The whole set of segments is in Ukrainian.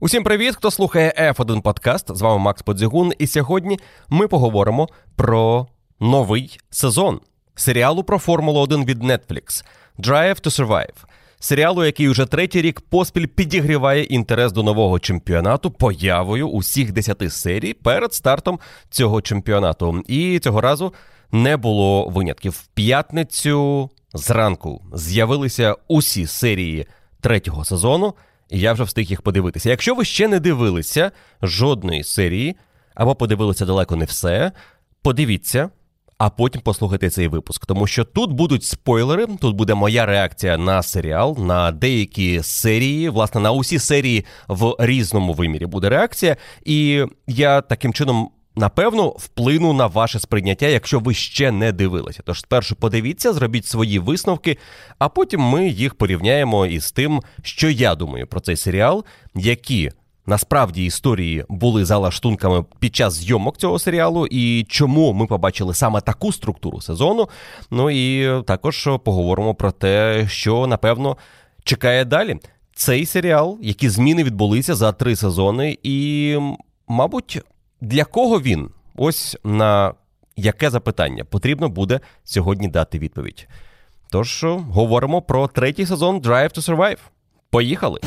Усім привіт, хто слухає F1 подкаст, з вами Макс Подзігун, і сьогодні ми поговоримо про новий сезон серіалу про Формулу-1 від Netflix «Drive to Survive». Серіалу, який уже третій рік поспіль підігріває інтерес до нового чемпіонату появою усіх 10 серій перед стартом цього чемпіонату. І цього разу не було винятків. В п'ятницю зранку з'явилися усі серії третього сезону, і я вже встиг їх подивитися. Якщо ви ще не дивилися жодної серії, або подивилися далеко не все, подивіться, а потім послухайте цей випуск. Тому що тут будуть спойлери, тут буде моя реакція на серіал, на деякі серії, власне, на усі серії в різному вимірі буде реакція. І я таким чином, напевно, вплину на ваше сприйняття, якщо ви ще не дивилися. Тож спершу подивіться, зробіть свої висновки, а потім ми їх порівняємо із тим, що я думаю про цей серіал, які насправді історії були за лаштунками під час зйомок цього серіалу і чому ми побачили саме таку структуру сезону. Ну і також поговоримо про те, що, напевно, чекає далі. Цей серіал, які зміни відбулися за 3 сезони і, мабуть, для кого він? Ось на яке запитання потрібно буде сьогодні дати відповідь. Тож, говоримо про третій сезон Drive to Survive. Поїхали!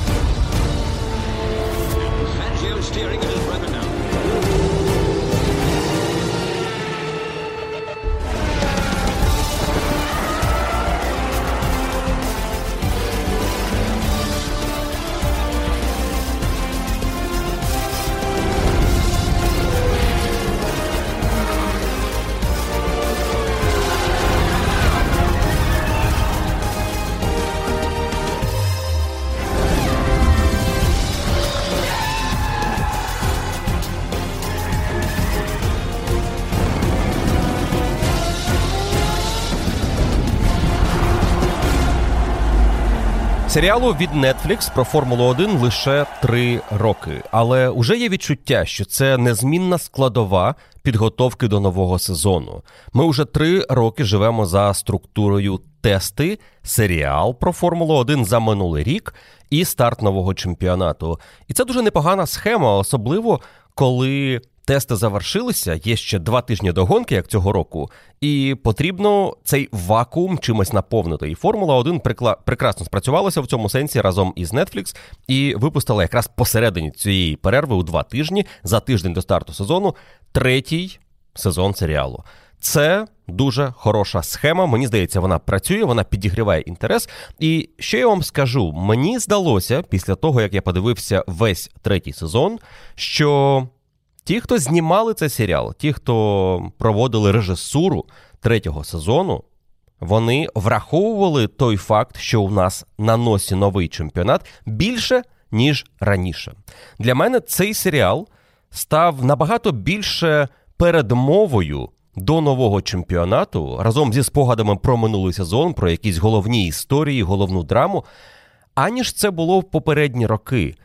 Серіалу від Netflix про Формулу-1 лише 3 роки, але уже є відчуття, що це незмінна складова підготовки до нового сезону. Ми уже 3 роки живемо за структурою тести, серіал про Формулу-1 за минулий рік і старт нового чемпіонату. І це дуже непогана схема, особливо коли тести завершилися, є ще 2 тижні до гонки, як цього року, і потрібно цей вакуум чимось наповнити. І Формула-1 прекрасно спрацювалася в цьому сенсі разом із Netflix і випустила якраз посередині цієї перерви у 2 тижні, за тиждень до старту сезону, 3-й сезон серіалу. Це дуже хороша схема, мені здається, вона працює, вона підігріває інтерес. І що я вам скажу, мені здалося, після того, як я подивився весь 3-й сезон, що ті, хто знімали цей серіал, ті, хто проводили режисуру 3-го сезону, вони враховували той факт, що у нас на носі новий чемпіонат більше, ніж раніше. Для мене цей серіал став набагато більше передмовою до нового чемпіонату, разом зі спогадами про минулий сезон, про якісь головні історії, головну драму, аніж це було в попередні роки.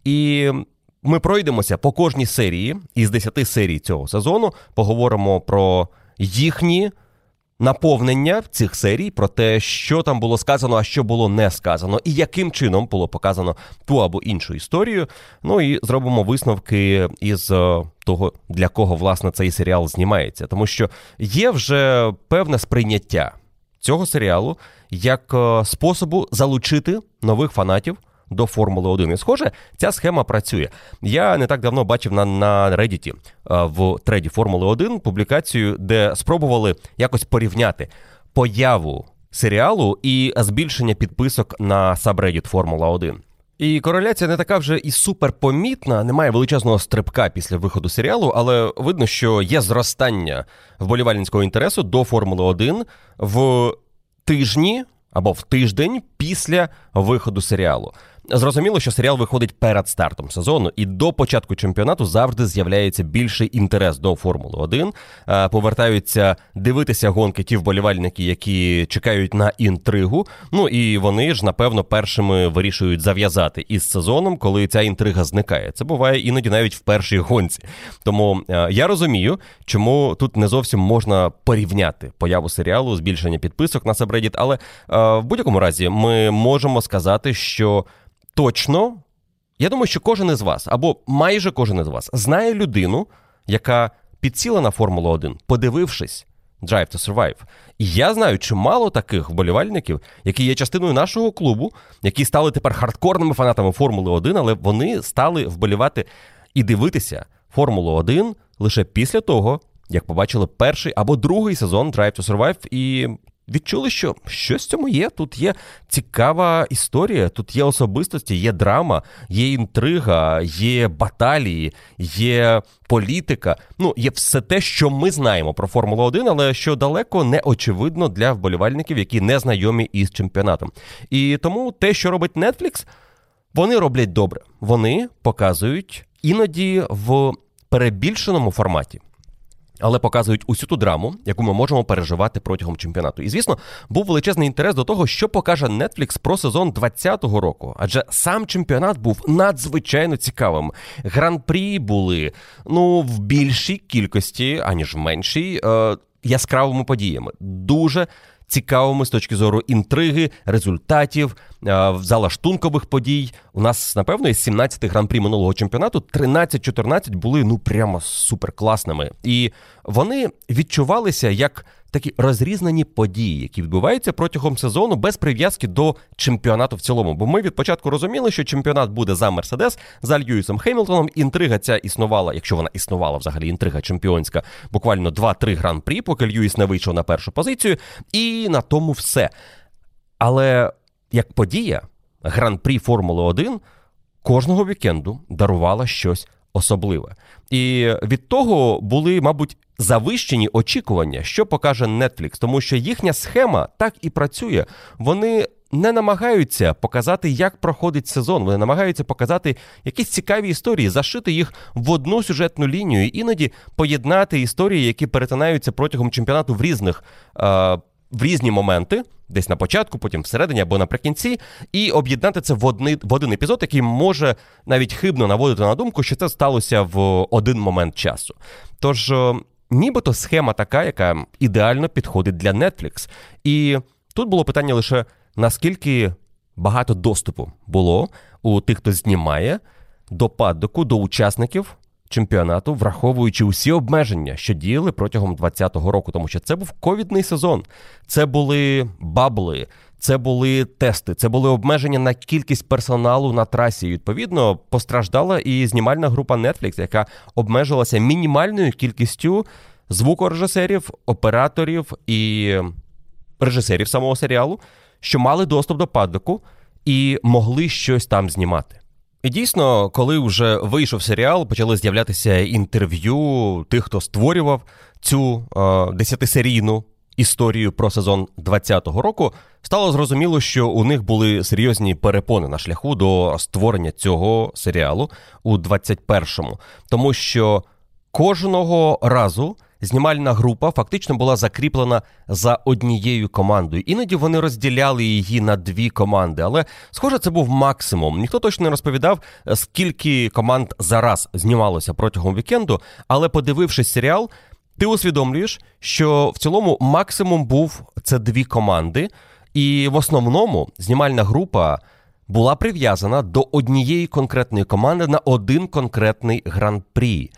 І ми пройдемося по кожній серії із 10 серій цього сезону, поговоримо про їхні наповнення цих серій, про те, що там було сказано, а що було не сказано, і яким чином було показано ту або іншу історію. Ну і зробимо висновки із того, для кого, власне, цей серіал знімається. Тому що є вже певне сприйняття цього серіалу як способу залучити нових фанатів до Формули-1. І, схоже, ця схема працює. Я не так давно бачив на Reddit в треді Формули-1 публікацію, де спробували якось порівняти появу серіалу і збільшення підписок на сабреддіт Формула-1. І кореляція не така вже і суперпомітна, немає величезного стрибка після виходу серіалу, але видно, що є зростання вболівальницького інтересу до Формули-1 в тижні або в тиждень після виходу серіалу. Зрозуміло, що серіал виходить перед стартом сезону, і до початку чемпіонату завжди з'являється більший інтерес до Формули-1. Повертаються дивитися гонки ті вболівальники, які чекають на інтригу. Ну і вони ж, напевно, першими вирішують зав'язати із сезоном, коли ця інтрига зникає. Це буває іноді навіть в першій гонці. Тому я розумію, чому тут не зовсім можна порівняти появу серіалу, збільшення підписок на сабреддіт, але в будь-якому разі ми можемо сказати, що точно Я думаю, що кожен із вас, або майже кожен із вас, знає людину, яка підсіла на Формулу-1, подивившись Drive to Survive. І я знаю чимало таких вболівальників, які є частиною нашого клубу, які стали тепер хардкорними фанатами Формули-1, але вони стали вболівати і дивитися Формулу-1 лише після того, як побачили перший або другий сезон Drive to Survive і відчули, що щось в цьому є. Тут є цікава історія, тут є особистості, є драма, є інтрига, є баталії, є політика. Є все те, що ми знаємо про Формулу-1, але що далеко не очевидно для вболівальників, які не знайомі із чемпіонатом. І тому те, що робить Netflix, вони роблять добре. Вони показують іноді в перебільшеному форматі, але показують усю ту драму, яку ми можемо переживати протягом чемпіонату. І, звісно, був величезний інтерес до того, що покаже Netflix про сезон 2020 року. Адже сам чемпіонат був надзвичайно цікавим. Гран-прі були, в більшій кількості, аніж в меншій, яскравими подіями. Дуже цікавими з точки зору інтриги, результатів, залаштункових подій. У нас, напевно, із 17 гран-прі минулого чемпіонату 13-14 були, прямо суперкласними. І вони відчувалися як такі розрізнені події, які відбуваються протягом сезону без прив'язки до чемпіонату в цілому. Бо ми від початку розуміли, що чемпіонат буде за Мерседес, за Льюісом Хемілтоном. Інтрига ця існувала, якщо вона існувала взагалі, інтрига чемпіонська, буквально 2-3 гран-прі, поки Льюіс не вийшов на першу позицію. І на тому все. Але як подія, гран-прі Формули-1 кожного вікенду дарувала щось особливе. І від того були, мабуть, завищені очікування, що покаже Netflix, тому що їхня схема так і працює. Вони не намагаються показати, як проходить сезон, вони намагаються показати якісь цікаві історії, зашити їх в одну сюжетну лінію, і іноді поєднати історії, які перетинаються протягом чемпіонату в різні моменти, десь на початку, потім всередині або наприкінці, і об'єднати це в один епізод, який може навіть хибно наводити на думку, що це сталося в один момент часу. Тож, нібито схема така, яка ідеально підходить для Netflix. І тут було питання лише, наскільки багато доступу було у тих, хто знімає, до паддоку, до учасників чемпіонату, враховуючи усі обмеження, що діяли протягом 2020 року, тому що це був ковідний сезон, це були бабли, це були тести, це були обмеження на кількість персоналу на трасі. І, відповідно, постраждала і знімальна група Netflix, яка обмежилася мінімальною кількістю звукорежисерів, операторів і режисерів самого серіалу, що мали доступ до паддоку і могли щось там знімати. І дійсно, коли вже вийшов серіал, почали з'являтися інтерв'ю тих, хто створював цю 10-серійну історію про сезон 2020 року, стало зрозуміло, що у них були серйозні перепони на шляху до створення цього серіалу у 21-му. Тому що кожного разу знімальна група фактично була закріплена за однією командою. Іноді вони розділяли її на 2 команди, але, схоже, це був максимум. Ніхто точно не розповідав, скільки команд зараз знімалося протягом вікенду, але, подивившись серіал, ти усвідомлюєш, що в цілому максимум був це 2 команди, і в основному знімальна група була прив'язана до однієї конкретної команди на один конкретний гран-прі.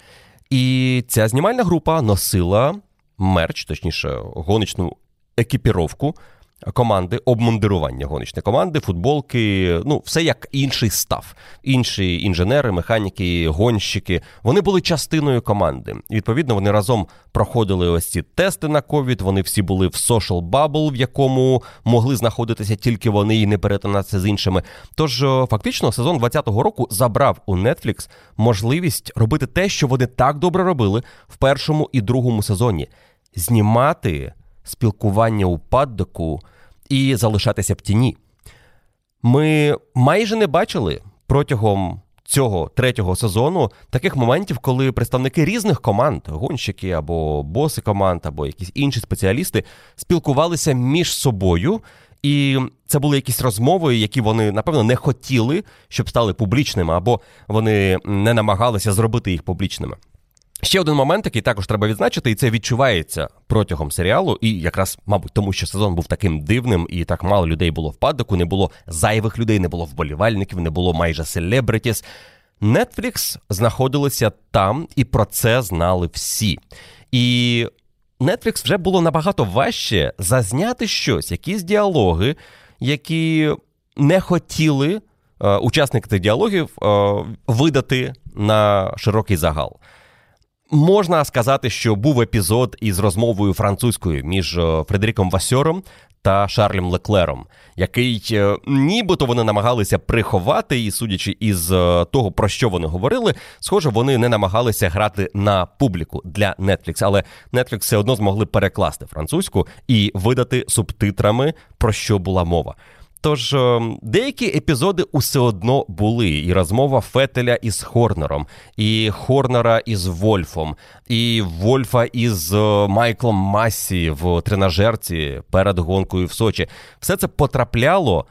І ця знімальна група носила мерч, точніше, гоночну екіпіровку команди, обмундирування гоночної команди, футболки, все як інший став. Інші інженери, механіки, гонщики, вони були частиною команди. І, відповідно, вони разом проходили ось ці тести на ковід, вони всі були в social bubble, в якому могли знаходитися тільки вони і не перетинатися з іншими. Тож, фактично, сезон 2020 року забрав у Netflix можливість робити те, що вони так добре робили в першому і другому сезоні. Знімати спілкування у паддоку і залишатися в тіні. Ми майже не бачили протягом цього 3-го сезону таких моментів, коли представники різних команд, гонщики або боси команд, або якісь інші спеціалісти, спілкувалися між собою, і це були якісь розмови, які вони, напевно, не хотіли, щоб стали публічними, або вони не намагалися зробити їх публічними. Ще один момент, який також треба відзначити, і це відчувається протягом серіалу, і якраз, мабуть, тому що сезон був таким дивним, і так мало людей було в паддоку, не було зайвих людей, не було вболівальників, не було майже селебритіс. Netflix знаходилися там, і про це знали всі. І Netflix вже було набагато важче зазняти щось, якісь діалоги, які не хотіли учасники цих діалогів видати на широкий загал. Можна сказати, що був епізод із розмовою французькою між Фредеріком Вассьором та Шарлем Леклером, який нібито вони намагалися приховати, і судячи із того, про що вони говорили, схоже, вони не намагалися грати на публіку для Netflix, але Netflix все одно змогли перекласти французьку і видати субтитрами, про що була мова. Тож деякі епізоди усе одно були. І розмова Феттеля із Хорнером, і Хорнера із Вольфом, і Вольфа із Майклом Массі в тренажерці перед гонкою в Сочі. Все це потрапило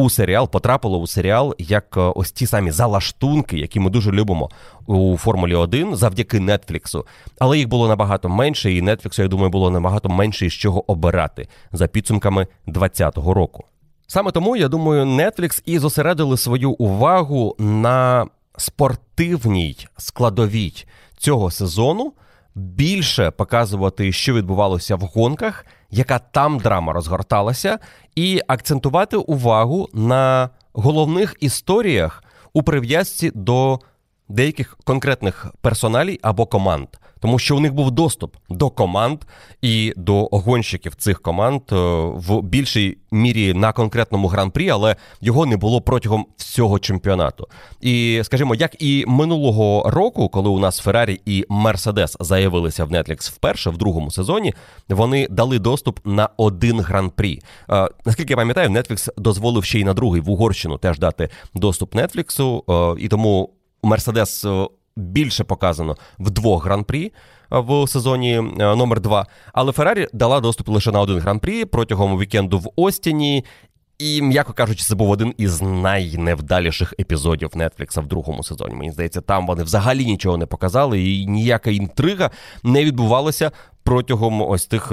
у серіал як ось ті самі залаштунки, які ми дуже любимо у Формулі 1 завдяки Нетфліксу. Але їх було набагато менше, і Нетфліксу, я думаю, було набагато менше, із чого обирати за підсумками 2020 року. Саме тому, я думаю, Netflix і зосередили свою увагу на спортивній складовій цього сезону, більше показувати, що відбувалося в гонках, яка там драма розгорталася, і акцентувати увагу на головних історіях у прив'язці до деяких конкретних персоналій або команд. Тому що у них був доступ до команд і до гонщиків цих команд в більшій мірі на конкретному гран-прі, але його не було протягом всього чемпіонату. І, скажімо, як і минулого року, коли у нас Феррарі і Мерседес заявилися в Netflix вперше, в другому сезоні, вони дали доступ на один гран-прі. Наскільки я пам'ятаю, Netflix дозволив ще й на другий, в Угорщину, теж дати доступ Netflix, і тому Мерседес більше показано в 2 гран-прі в сезоні номер 2, але Феррарі дала доступ лише на один гран-прі протягом вікенду в Остіні, і, м'яко кажучи, це був один із найневдаліших епізодів Нетфлікса в другому сезоні. Мені здається, там вони взагалі нічого не показали, і ніяка інтрига не відбувалася протягом ось тих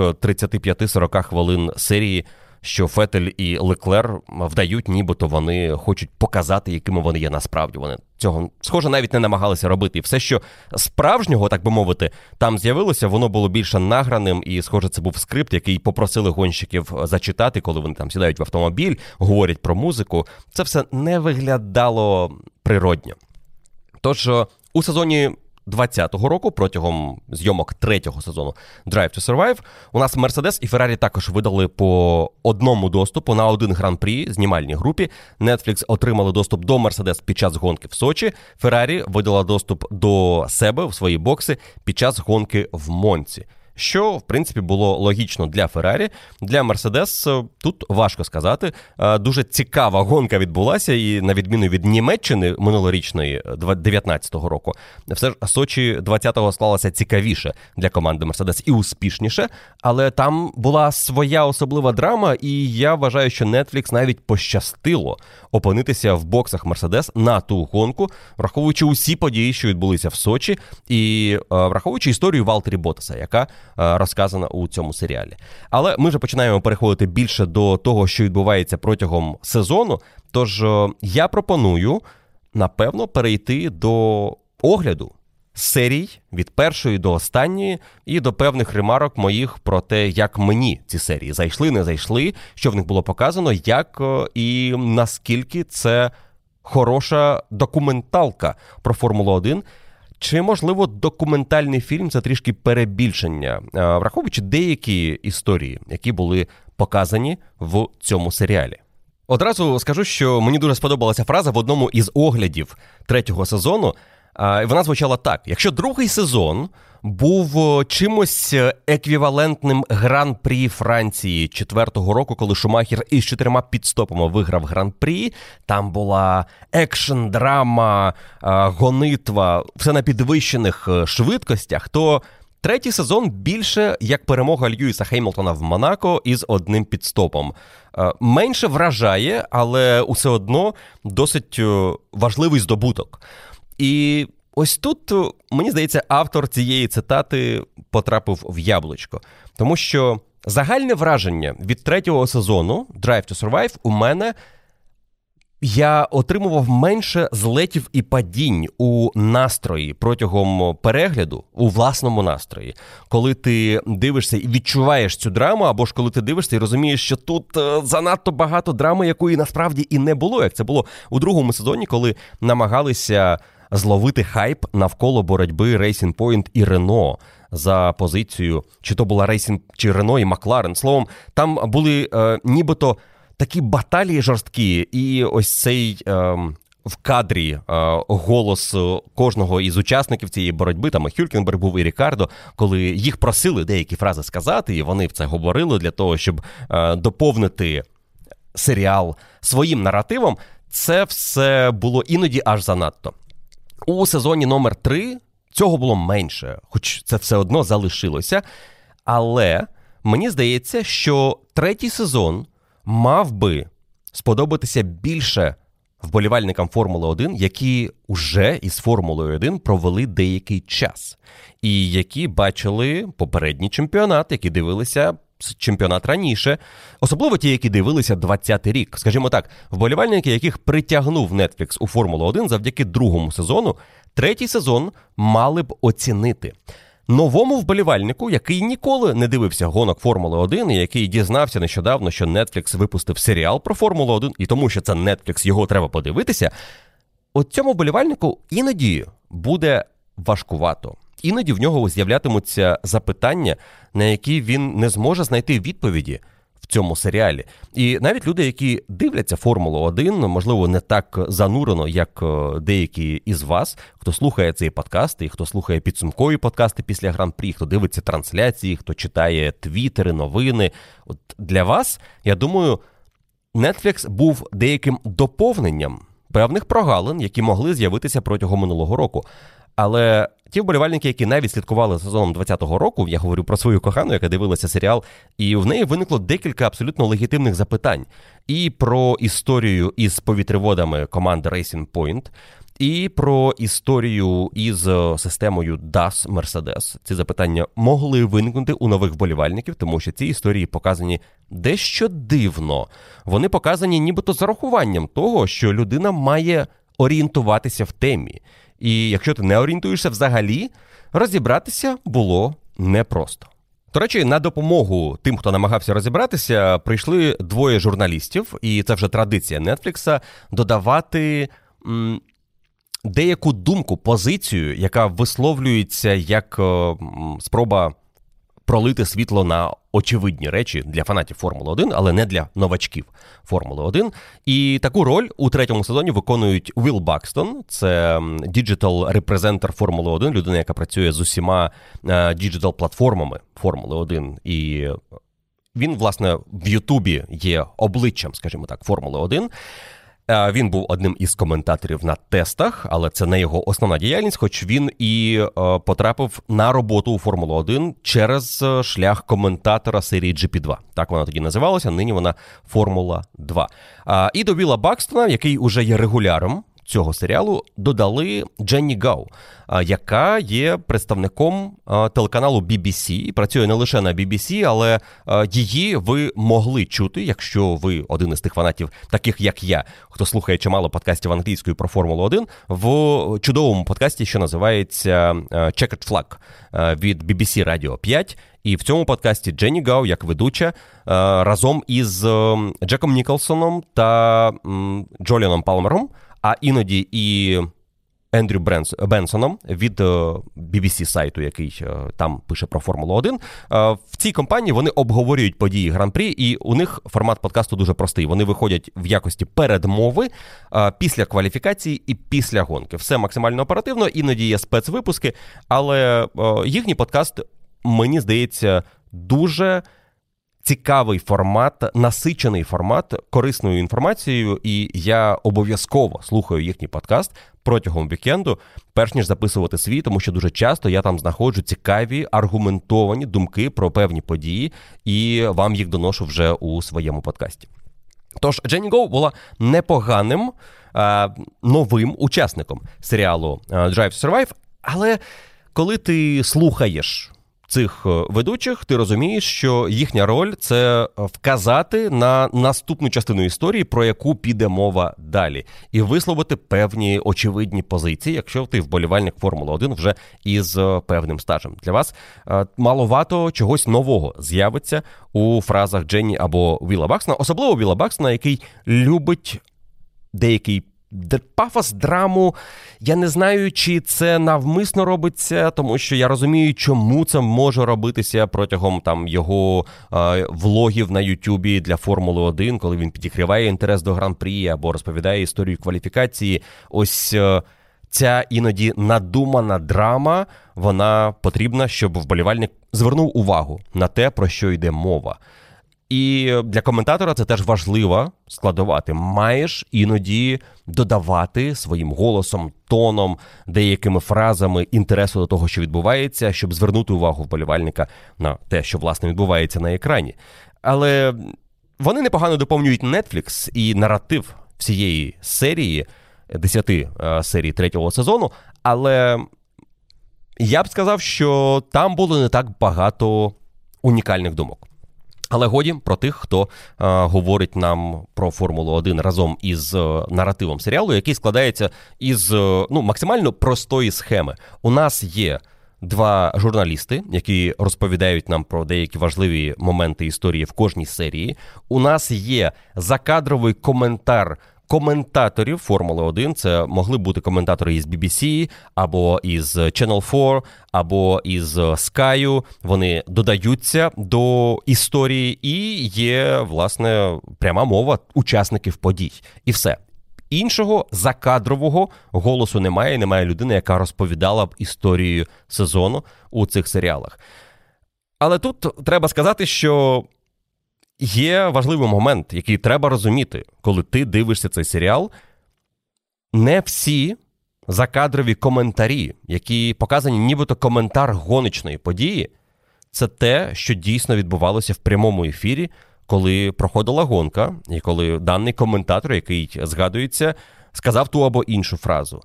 35-40 хвилин серії, що Феттель і Леклер вдають, нібито вони хочуть показати, якими вони є насправді. Вони цього, схоже, навіть не намагалися робити. І все, що справжнього, так би мовити, там з'явилося, воно було більше награним, і, схоже, це був скрипт, який попросили гонщиків зачитати, коли вони там сідають в автомобіль, говорять про музику. Це все не виглядало природньо. Тож, у сезоні 2020 року, протягом зйомок 3-го сезону Drive to Survive, у нас Mercedes і Ferrari також видали по одному доступу на один гран-прі знімальній групі. Netflix отримали доступ до Mercedes під час гонки в Сочі. Ferrari видала доступ до себе в свої бокси під час гонки в Монці. Що, в принципі, було логічно для Феррарі. Для Мерседес тут важко сказати. Дуже цікава гонка відбулася, і на відміну від Німеччини минулорічної 19-го року, все ж Сочі 20-го склалося цікавіше для команди Мерседес і успішніше, але там була своя особлива драма, і я вважаю, що Netflix навіть пощастило опинитися в боксах Мерседес на ту гонку, враховуючи усі події, що відбулися в Сочі, і враховуючи історію Валтері Боттаса, яка розказана у цьому серіалі. Але ми вже починаємо переходити більше до того, що відбувається протягом сезону, тож я пропоную, напевно, перейти до огляду серій від першої до останньої і до певних ремарок моїх про те, як мені ці серії зайшли, не зайшли, що в них було показано, як і наскільки це хороша документалка про Формулу-1. Чи, можливо, документальний фільм – це трішки перебільшення, враховуючи деякі історії, які були показані в цьому серіалі. Одразу скажу, що мені дуже сподобалася фраза в одному із оглядів 3-го сезону. Вона звучала так. Якщо другий сезон був чимось еквівалентним Гран-прі Франції 4-го року, коли Шумахер із 4 підстопами виграв Гран-прі, там була екшн, драма, гонитва, все на підвищених швидкостях, то 3-й сезон більше як перемога Льюіса Хемілтона в Монако із 1 підстопом. Менше вражає, але усе одно досить важливий здобуток. І ось тут, мені здається, автор цієї цитати потрапив в яблучко. Тому що загальне враження від 3-го сезону Drive to Survive у мене, я отримував менше злетів і падінь у настрої протягом перегляду, у власному настрої. Коли ти дивишся і відчуваєш цю драму, або ж коли ти дивишся і розумієш, що тут занадто багато драми, якої насправді і не було, як це було у 2-му сезоні, коли намагалися зловити хайп навколо боротьби Racing Point і Renault за позицію, чи то була Racing, чи Renault і Макларен. Словом, там були нібито такі баталії жорсткі, і ось цей в кадрі голос кожного із учасників цієї боротьби, там і Хюлькенберг був, і Рікардо, коли їх просили деякі фрази сказати, і вони в це говорили для того, щоб доповнити серіал своїм наративом, це все було іноді аж занадто. У сезоні номер 3 цього було менше, хоч це все одно залишилося, але мені здається, що 3-й сезон мав би сподобатися більше вболівальникам Формули-1, які вже із Формулою-1 провели деякий час. І які бачили попередній чемпіонат, які дивилися чемпіонат раніше. Особливо ті, які дивилися 20-й рік. Скажімо так, вболівальники, яких притягнув Netflix у Формулу-1 завдяки 2-му сезону, 3-й сезон мали б оцінити. Новому вболівальнику, який ніколи не дивився гонок Формули-1 і який дізнався нещодавно, що Netflix випустив серіал про Формулу-1, і тому, що це Netflix, його треба подивитися, от цьому вболівальнику іноді буде важкувато. Іноді в нього з'являтимуться запитання, на які він не зможе знайти відповіді в цьому серіалі. І навіть люди, які дивляться Формулу-1, можливо, не так занурено, як деякі із вас, хто слухає цей подкаст, і хто слухає підсумкові подкасти після Гран-прі, хто дивиться трансляції, хто читає твіттери, новини. От для вас, я думаю, Netflix був деяким доповненням певних прогалин, які могли з'явитися протягом минулого року. Але ті вболівальники, які навіть слідкували сезоном 2020 року, я говорю про свою кохану, яка дивилася серіал, і в неї виникло декілька абсолютно легітимних запитань. І про історію із повітреводами команди Racing Point, і про історію із системою DAS Mercedes. Ці запитання могли виникнути у нових вболівальників, тому що ці історії показані дещо дивно. Вони показані нібито з урахуванням того, що людина має орієнтуватися в темі. І якщо ти не орієнтуєшся взагалі, розібратися було непросто. До речі, на допомогу тим, хто намагався розібратися, прийшли двоє журналістів, і це вже традиція Нетфлікса, додавати деяку думку, позицію, яка висловлюється як спроба пролити світло на очевидні речі для фанатів Формули-1, але не для новачків Формули-1. І таку роль у 3-му сезоні виконують Уілл Бакстон, це діджитал-репрезентер Формули-1, людина, яка працює з усіма діджитал-платформами Формули-1. І він, власне, в Ютубі є обличчям, скажімо так, Формули-1. Він був одним із коментаторів на тестах, але це не його основна діяльність, хоч він і потрапив на роботу у Формулу-1 через шлях коментатора серії GP2. Так вона тоді називалася, нині вона Формула-2. І до Вілла Бакстона, який уже є регуляром цього серіалу, додали Дженні Гау, яка є представником телеканалу BBC, працює не лише на BBC, але її ви могли чути, якщо ви один із тих фанатів, таких як я, хто слухає чимало подкастів англійською про Формулу-1, в чудовому подкасті, що називається Checkered Flag від BBC Radio 5. І в цьому подкасті Дженні Гау, як ведуча, разом із Джеком Ніколсоном та Джоліаном Палмером, а іноді і Ендрю Бенсоном від BBC-сайту, який там пише про Формулу-1. В цій компанії вони обговорюють події Гран-прі, і у них формат подкасту дуже простий. Вони виходять в якості передмови після кваліфікації і після гонки. Все максимально оперативно, іноді є спецвипуски, але їхній подкаст, мені здається, дуже цікавий формат, насичений формат корисною інформацією, і я обов'язково слухаю їхній подкаст протягом вікенду, перш ніж записувати свій, тому що дуже часто я там знаходжу цікаві, аргументовані думки про певні події, і вам їх доношу вже у своєму подкасті. Тож Дженні Гоу була непоганим новим учасником серіалу Drive to Survive, але коли ти слухаєш цих ведучих, ти розумієш, що їхня роль – це вказати на наступну частину історії, про яку піде мова далі, і висловити певні очевидні позиції, якщо ти вболівальник Формули-1 вже із певним стажем. Для вас маловато чогось нового з'явиться у фразах Дженні або Вілла Бакстона, особливо Вілла Бакстона, який любить деякий пафос, драму. Я не знаю, чи це навмисно робиться, тому що я розумію, чому це може робитися протягом його влогів на Ютубі для Формули-1, коли він підігріває інтерес до Гран-прі або розповідає історію кваліфікації. Ось ця іноді надумана драма, вона потрібна, щоб вболівальник звернув увагу на те, про що йде мова. І для коментатора це теж важлива складова. Ти маєш іноді додавати своїм голосом, тоном, деякими фразами інтересу до того, що відбувається, щоб звернути увагу вболівальника на те, що, власне, відбувається на екрані. Але вони непогано доповнюють Netflix і наратив всієї серії, 10 серій 3-го сезону, але я б сказав, що там було не так багато унікальних думок. Але годі про тих, хто говорить нам про Формулу-1 разом із наративом серіалу, який складається із максимально простої схеми. У нас є два журналісти, які розповідають нам про деякі важливі моменти історії в кожній серії. У нас є закадровий коментар коментаторів Формули-1, це могли бути коментатори із BBC, або із Channel 4, або із Sky, вони додаються до історії, і є, власне, пряма мова учасників подій. І все. Іншого закадрового голосу немає людини, яка розповідала б історію сезону у цих серіалах. Але тут треба сказати, що є важливий момент, який треба розуміти, коли ти дивишся цей серіал. Не всі закадрові коментарі, які показані нібито коментар гоночної події, це те, що дійсно відбувалося в прямому ефірі, коли проходила гонка, і коли даний коментатор, який згадується, сказав ту або іншу фразу.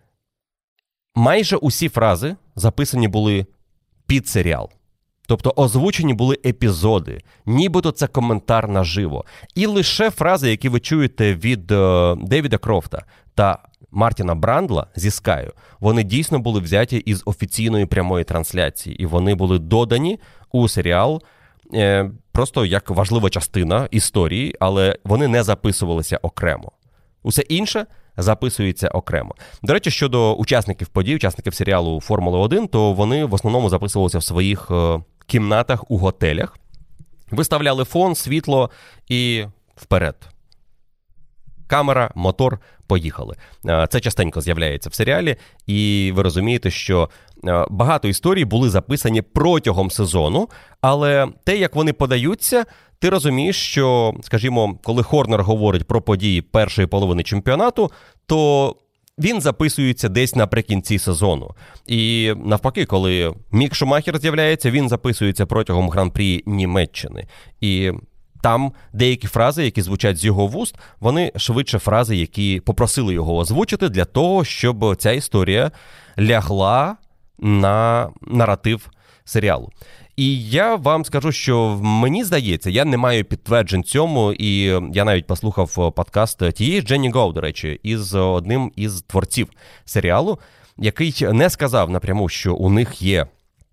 Майже усі фрази записані були під серіал. Тобто озвучені були епізоди, нібито це коментар наживо. І лише фрази, які ви чуєте від Девіда Крофта та Мартіна Брандла зі Sky, вони дійсно були взяті із офіційної прямої трансляції. І вони були додані у серіал просто як важлива частина історії, але вони не записувалися окремо. Усе інше записується окремо. До речі, щодо учасників подій, учасників серіалу «Формула-1», то вони в основному записувалися в своїх кімнатах у готелях, виставляли фон, світло і вперед. Камера, мотор, поїхали. Це частенько з'являється в серіалі, і ви розумієте, що багато історій були записані протягом сезону, але те, як вони подаються, ти розумієш, що, скажімо, коли Хорнер говорить про події першої половини чемпіонату, то він записується десь наприкінці сезону. І навпаки, коли Мік Шумахер з'являється, він записується протягом Гран-прі Німеччини. І там деякі фрази, які звучать з його вуст, вони швидше фрази, які попросили його озвучити для того, щоб ця історія лягла на наратив серіалу. І я вам скажу, що мені здається, я не маю підтверджень цьому, і я навіть послухав подкаст тієї Дженні Гоу, до речі, із одним із творців серіалу, який не сказав напряму, що у них є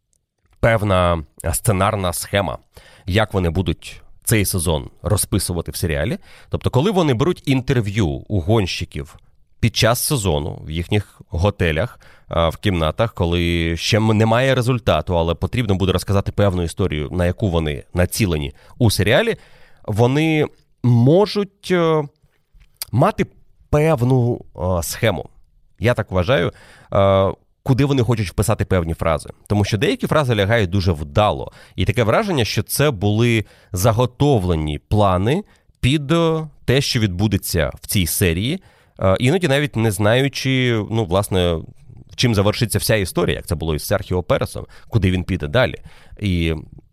певна сценарна схема, як вони будуть цей сезон розписувати в серіалі. Тобто, коли вони беруть інтерв'ю у гонщиків під час сезону в їхніх готелях, в кімнатах, коли ще немає результату, але потрібно буде розказати певну історію, на яку вони націлені у серіалі, вони можуть мати певну схему. Я так вважаю, куди вони хочуть вписати певні фрази. Тому що деякі фрази лягають дуже вдало. І таке враження, що це були заготовлені плани під те, що відбудеться в цій серії, іноді навіть не знаючи, власне, чим завершиться вся історія, як це було із Серхіо Пересом, куди він піде далі. І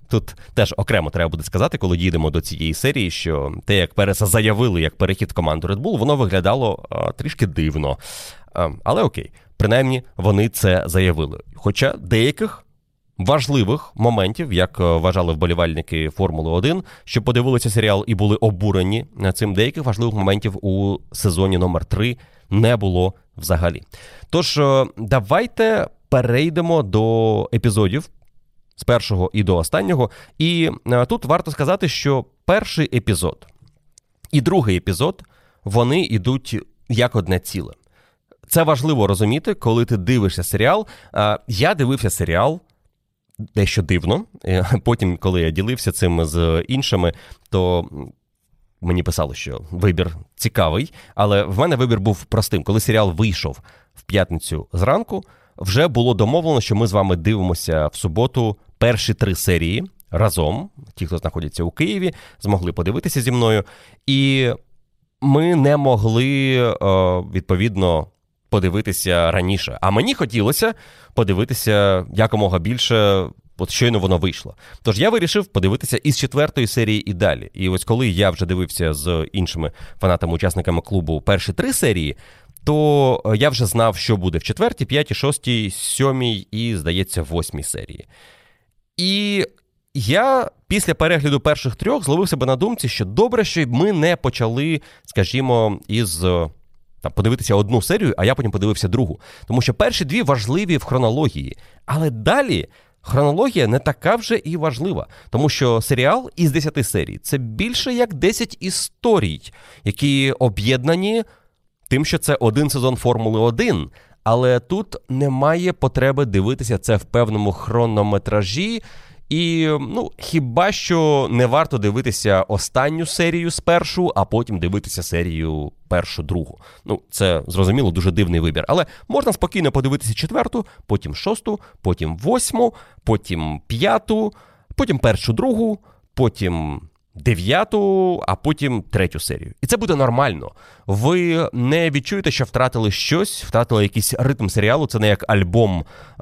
Тут теж окремо треба буде сказати, коли дійдемо до цієї серії, що те, як Переса заявили, як перехід в команду Red Bull, воно виглядало трішки дивно. Але окей, принаймні вони це заявили. Хоча деяких важливих моментів, як вважали вболівальники Формули-1, що подивилися серіал і були обурені цим, деяких важливих моментів у сезоні номер 3 не було взагалі. Тож, давайте перейдемо до епізодів з першого і до останнього. І тут варто сказати, що перший епізод і другий епізод, вони йдуть як одне ціле. Це важливо розуміти, коли ти дивишся серіал. Я дивився серіал дещо дивно. Потім, коли я ділився цим з іншими, то мені писали, що вибір цікавий, але в мене вибір був простим. Коли серіал вийшов в п'ятницю зранку, вже було домовлено, що ми з вами дивимося в суботу перші 3 серії разом. Ті, хто знаходяться у Києві, змогли подивитися зі мною. І ми не могли, відповідно, подивитися раніше. А мені хотілося подивитися якомога більше, от щойно воно вийшло. Тож я вирішив подивитися із 4-ї серії і далі. І ось коли я вже дивився з іншими фанатами-учасниками клубу перші 3 серії, то я вже знав, що буде в 4-й, 5-й, 6-й, 7-й і, здається, 8-й серії. І я після перегляду перших 3 зловив себе на думці, що добре, що ми не почали, скажімо, подивитися одну серію, а я потім подивився другу. Тому що перші 2 важливі в хронології. Але далі хронологія не така вже і важлива. Тому що серіал із 10 серій – це більше як 10 історій, які об'єднані тим, що це один сезон Формули-1. Але тут немає потреби дивитися це в певному хронометражі. І, хіба що не варто дивитися останню серію спершу, а потім дивитися серію першу, другу. Це, зрозуміло, дуже дивний вибір. Але можна спокійно подивитися 4-ту, потім 6-ту, потім 8-му, потім 5-ту, потім першу, другу, потім 9-ту, а потім 3-ю серію. І це буде нормально. Ви не відчуєте, що втратили якийсь ритм серіалу. Це не як альбом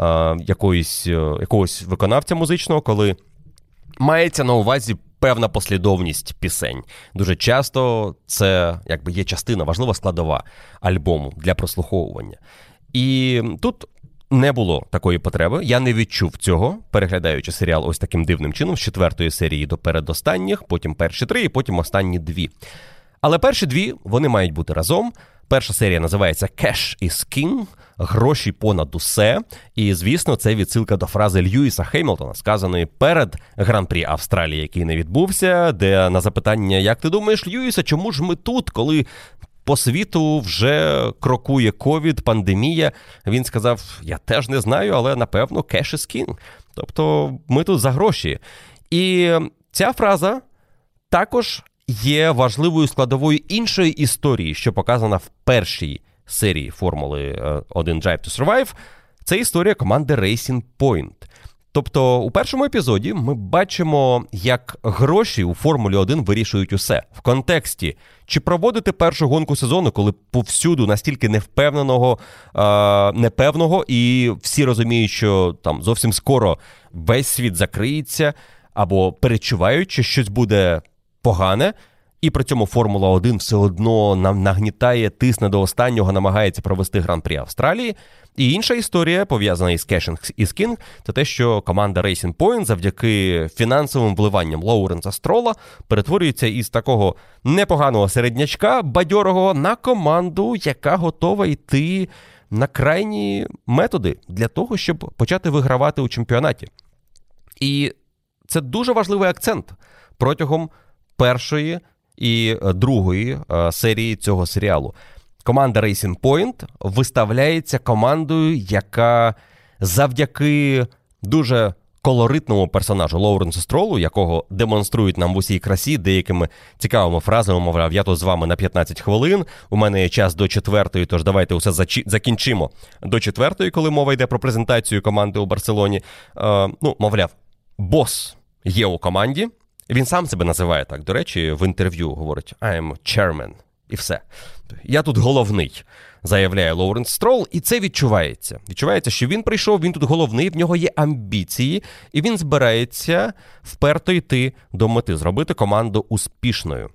якогось виконавця музичного, коли мається на увазі певна послідовність пісень. Дуже часто це є частина, важлива складова альбому для прослуховування. І тут не було такої потреби, я не відчув цього, переглядаючи серіал ось таким дивним чином, з 4-ї серії до передостанніх, потім перші 3 і потім останні 2. Але перші 2, вони мають бути разом. Перша серія називається «Cash is King», «Гроші понад усе». І, звісно, це відсилка до фрази Льюіса Хеймлтона, сказаної перед Гран-прі Австралії, який не відбувся, де на запитання «Як ти думаєш, Льюіса, чому ж ми тут, коли по світу вже крокує ковід, пандемія?» Він сказав: «Я теж не знаю, але, напевно, cash is king». Тобто ми тут за гроші. І ця фраза також є важливою складовою іншої історії, що показана в першій серії Формули 1 Drive to Survive. Це історія команди Racing Point. Тобто у першому епізоді ми бачимо, як гроші у Формулі 1 вирішують усе. В контексті, чи проводити першу гонку сезону, коли повсюду настільки непевного, і всі розуміють, що там зовсім скоро весь світ закриється, або перечувають, що щось буде погане, і при цьому Формула 1 все одно нам нагнітає, тисне до останнього, намагається провести Гран-прі Австралії. І інша історія, пов'язана із Cash is King, це те, що команда Racing Point завдяки фінансовим вливанням Лоуренса Строла перетворюється із такого непоганого середнячка, бадьорого, на команду, яка готова йти на крайні методи для того, щоб почати вигравати у чемпіонаті. І це дуже важливий акцент протягом першої і другої серії цього серіалу. Команда Racing Point виставляється командою, яка завдяки дуже колоритному персонажу Лоуренсу Стролу, якого демонструють нам в усій красі деякими цікавими фразами, мовляв, я тут з вами на 15 хвилин, у мене є час до 4-ї, тож давайте усе закінчимо до 4-ї, коли мова йде про презентацію команди у Барселоні. Мовляв, бос є у команді, він сам себе називає так, до речі, в інтерв'ю говорить «I am chairman». І все. Я тут головний. заявляє Лоуренс Строл, і це відчувається. Відчувається, що він прийшов, він тут головний, в нього є амбіції, і він збирається вперто йти до мети, зробити команду успішною.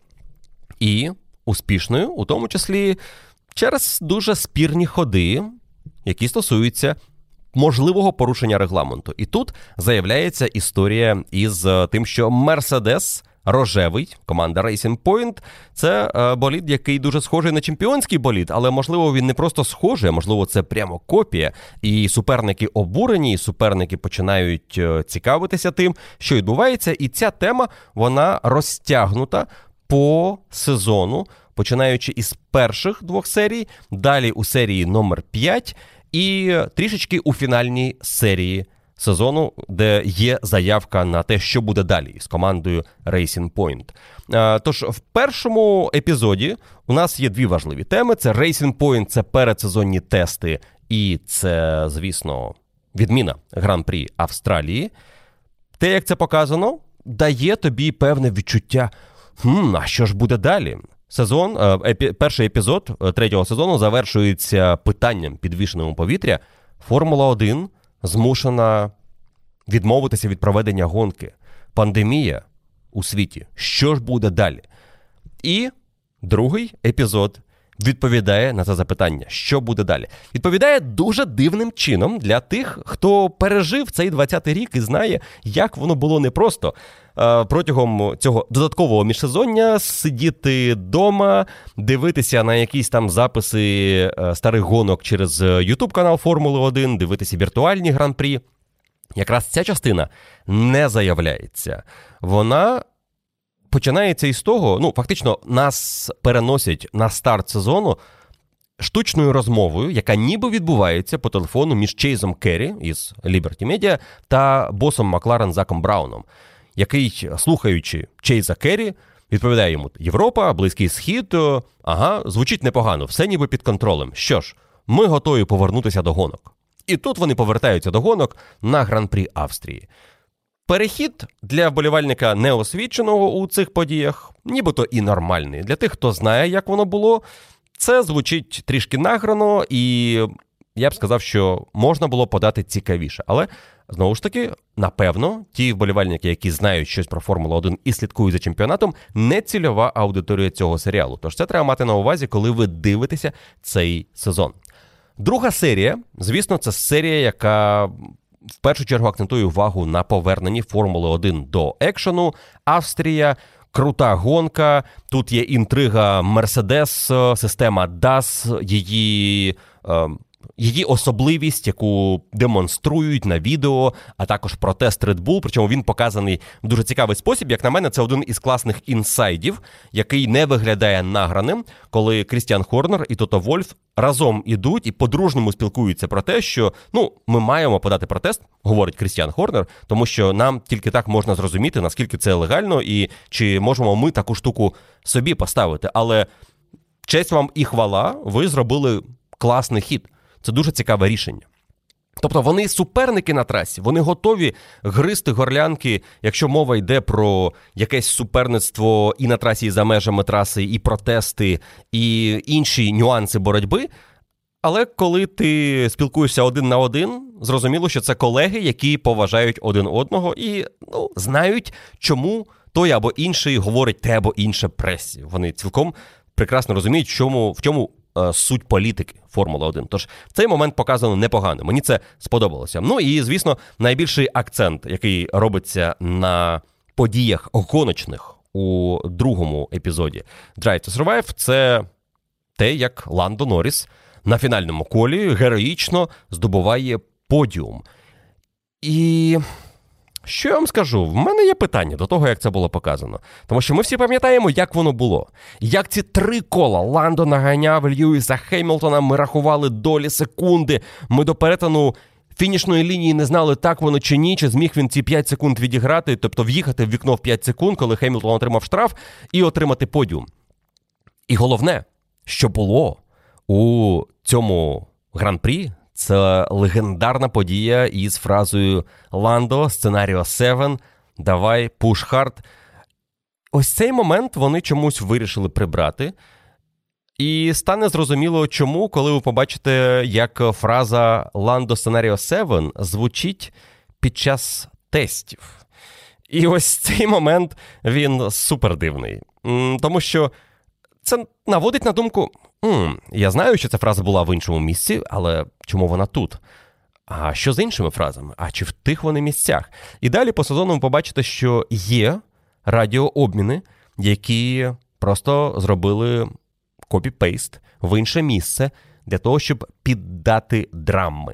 І успішною, у тому числі, через дуже спірні ходи, які стосуються можливого порушення регламенту. І тут заявляється історія із тим, що Мерседес рожевий, команда Racing Point, це болід, який дуже схожий на чемпіонський болід, але, можливо, він не просто схожий, а, можливо, це прямо копія. І суперники обурені, і суперники починають цікавитися тим, що відбувається. І ця тема, вона розтягнута по сезону, починаючи із перших 2 серій, далі у серії номер 5 і трішечки у фінальній серії сезону, де є заявка на те, що буде далі з командою Racing Point. Тож, в першому епізоді у нас є 2 важливі теми. Це Racing Point, це передсезонні тести, і це, звісно, відміна Гран-прі Австралії. Те, як це показано, дає тобі певне відчуття, а що ж буде далі? Перший епізод 3-го сезону завершується питанням підвішеним у повітря. Формула-1 змушена відмовитися від проведення гонки. Пандемія у світі. Що ж буде далі? І другий епізод відповідає на це запитання. Що буде далі? Відповідає дуже дивним чином для тих, хто пережив цей 20-й рік і знає, як воно було непросто. Протягом цього додаткового міжсезоння сидіти вдома, дивитися на якісь там записи старих гонок через YouTube-канал Формули-1, дивитися віртуальні гран-прі. Якраз ця частина не заявляється. Вона починається із того, фактично нас переносять на старт сезону штучною розмовою, яка ніби відбувається по телефону між Чейзом Керрі із Liberty Media та босом Макларен Заком Брауном, який, слухаючи Чейза Керрі, відповідає йому: Європа, Близький Схід, звучить непогано, все ніби під контролем. Що ж, ми готові повернутися до гонок. І тут вони повертаються до гонок на Гран-прі Австрії. Перехід для вболівальника неосвіченого у цих подіях нібито і нормальний. Для тих, хто знає, як воно було, це звучить трішки награно, і я б сказав, що можна було подати цікавіше. Але, знову ж таки, напевно, ті вболівальники, які знають щось про Формулу-1 і слідкують за чемпіонатом, не цільова аудиторія цього серіалу. Тож це треба мати на увазі, коли ви дивитеся цей сезон. Друга серія, звісно, це серія, яка в першу чергу акцентує увагу на поверненні Формули-1 до екшену. Австрія, крута гонка, тут є інтрига Мерседес, система DAS, її особливість, яку демонструють на відео, а також протест Red Bull, причому він показаний в дуже цікавий спосіб. Як на мене, це один із класних інсайдів, який не виглядає награним, коли Крістіан Хорнер і Тото Вольф разом ідуть і по-дружньому спілкуються про те, що ми маємо подати протест, говорить Крістіан Хорнер, тому що нам тільки так можна зрозуміти, наскільки це легально і чи можемо ми таку штуку собі поставити. Але честь вам і хвала, ви зробили класний хід. Це дуже цікаве рішення. Тобто вони суперники на трасі, вони готові гризти горлянки, якщо мова йде про якесь суперництво і на трасі, і за межами траси, і протести, і інші нюанси боротьби. Але коли ти спілкуєшся один на один, зрозуміло, що це колеги, які поважають один одного і знають, чому той або інший говорить те або інше пресі. Вони цілком прекрасно розуміють, в чому суть політики Формули-1. Тож цей момент показано непогано. Мені це сподобалося. І, звісно, найбільший акцент, який робиться на подіях гоночних у другому епізоді Drive to Survive, це те, як Ландо Норріс на фінальному колі героїчно здобуває подіум. І що я вам скажу? В мене є питання до того, як це було показано. Тому що ми всі пам'ятаємо, як воно було. Як ці 3 кола Ландо наганяв Льюіса Хемілтона, ми рахували долі секунди, ми до перетину фінішної лінії не знали, так воно чи ні, чи зміг він ці 5 секунд відіграти, тобто в'їхати в вікно в 5 секунд, коли Хемілтон отримав штраф, і отримати подіум. І головне, що було у цьому гран-прі, це легендарна подія із фразою «Ландо, сценаріо 7, давай, push hard». Ось цей момент вони чомусь вирішили прибрати. І стане зрозуміло чому, коли ви побачите, як фраза «Lando Scenario 7» звучить під час тестів. І ось цей момент, він супер дивний. Тому що це наводить на думку, я знаю, що ця фраза була в іншому місці, але чому вона тут? А що з іншими фразами? А чи в тих вони місцях? І далі по сезону ви побачите, що є радіообміни, які просто зробили копі-пейст в інше місце для того, щоб піддати драми.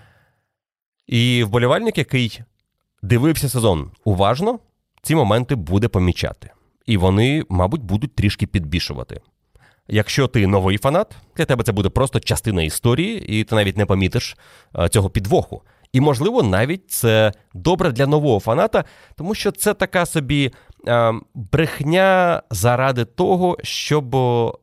І вболівальник, який дивився сезон уважно, ці моменти буде помічати. І вони, мабуть, будуть трішки підбільшувати. Якщо ти новий фанат, для тебе це буде просто частина історії, і ти навіть не помітиш цього підвоху. І, можливо, навіть це добре для нового фаната, тому що це така собі брехня заради того, щоб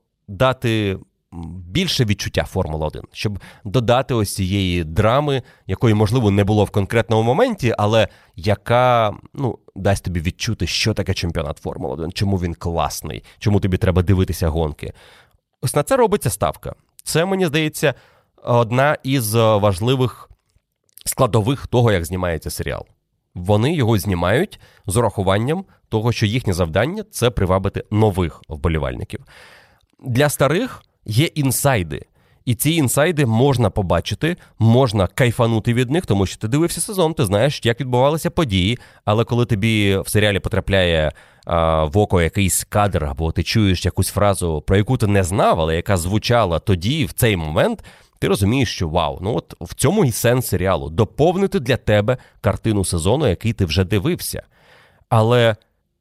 дати більше відчуття Формули-1, щоб додати ось цієї драми, якої, можливо, не було в конкретному моменті, але яка, дасть тобі відчути, що таке чемпіонат Формули-1, чому він класний, чому тобі треба дивитися гонки. Ось на це робиться ставка. Це, мені здається, одна із важливих складових того, як знімається серіал. Вони його знімають з урахуванням того, що їхнє завдання – це привабити нових вболівальників. Для старих є інсайди. І ці інсайди можна побачити, можна кайфанути від них, тому що ти дивився сезон, ти знаєш, як відбувалися події, але коли тобі в серіалі потрапляє в око якийсь кадр, або ти чуєш якусь фразу, про яку ти не знав, але яка звучала тоді, в цей момент, ти розумієш, що вау, от в цьому і сенс серіалу – доповнити для тебе картину сезону, який ти вже дивився. Але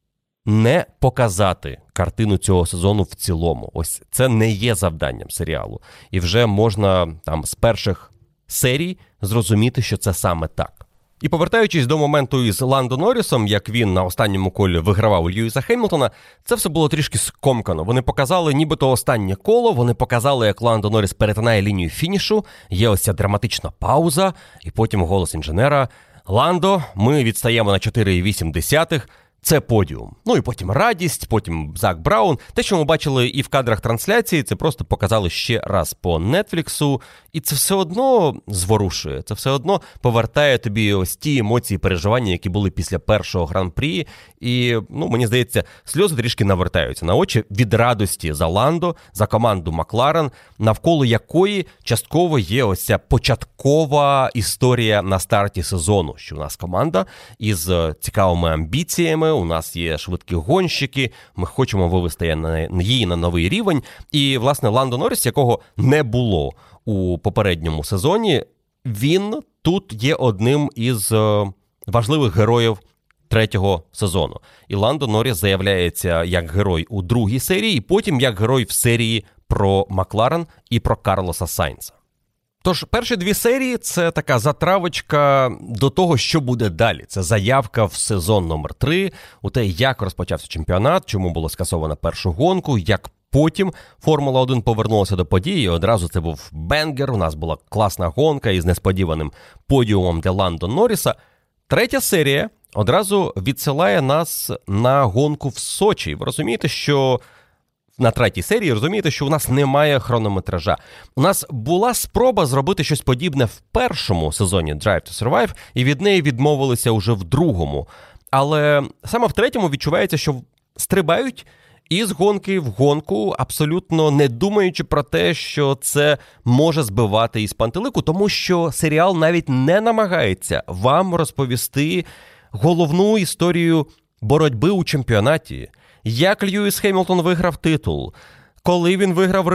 не показати картину цього сезону в цілому. Ось це не є завданням серіалу. І вже можна з перших серій зрозуміти, що це саме так. І повертаючись до моменту із Ландо Норрісом, як він на останньому колі вигравав у Льюіса Хемілтона, це все було трішки скомкано. Вони показали нібито останнє коло, вони показали, як Ландо Норріс перетинає лінію фінішу, є ось ця драматична пауза, і потім голос інженера: «Ландо, ми відстаємо на 4,8. Це подіум». І потім радість, потім Зак Браун. Те, що ми бачили і в кадрах трансляції, це просто показали ще раз по Нетфліксу. І це все одно зворушує, це все одно повертає тобі ось ті емоції, переживання, які були після першого гран-прі. І, мені здається, сльози трішки навертаються на очі від радості за Ландо, за команду Макларен, навколо якої частково є ось ця початкова історія на старті сезону, що у нас команда із цікавими амбіціями, у нас є швидкі гонщики, ми хочемо вивести її на новий рівень. І, власне, Ландо Норріс, якого не було у попередньому сезоні, він тут є одним із важливих героїв третього сезону. І Ландо Норріс заявляється як герой у другій серії, і потім як герой в серії про Макларен і про Карлоса Сайнса. Тож, перші дві серії – це така затравочка до того, що буде далі. Це заявка в сезон номер 3, у те, як розпочався чемпіонат, чому було скасовано першу гонку, як потім Формула-1 повернулася до події, і одразу це був бенгер, у нас була класна гонка із несподіваним подіумом для Ландо Норріса. Третя серія одразу відсилає нас на гонку в Сочі. Ви розумієте, що на третій серії, розумієте, що у нас немає хронометража. У нас була спроба зробити щось подібне в першому сезоні Drive to Survive, і від неї відмовилися уже в другому. Але саме в третьому відчувається, що стрибають із гонки в гонку, абсолютно не думаючи про те, що це може збивати із пантелику, тому що серіал навіть не намагається вам розповісти головну історію боротьби у чемпіонаті. Як Льюіс Хемілтон виграв титул, коли він виграв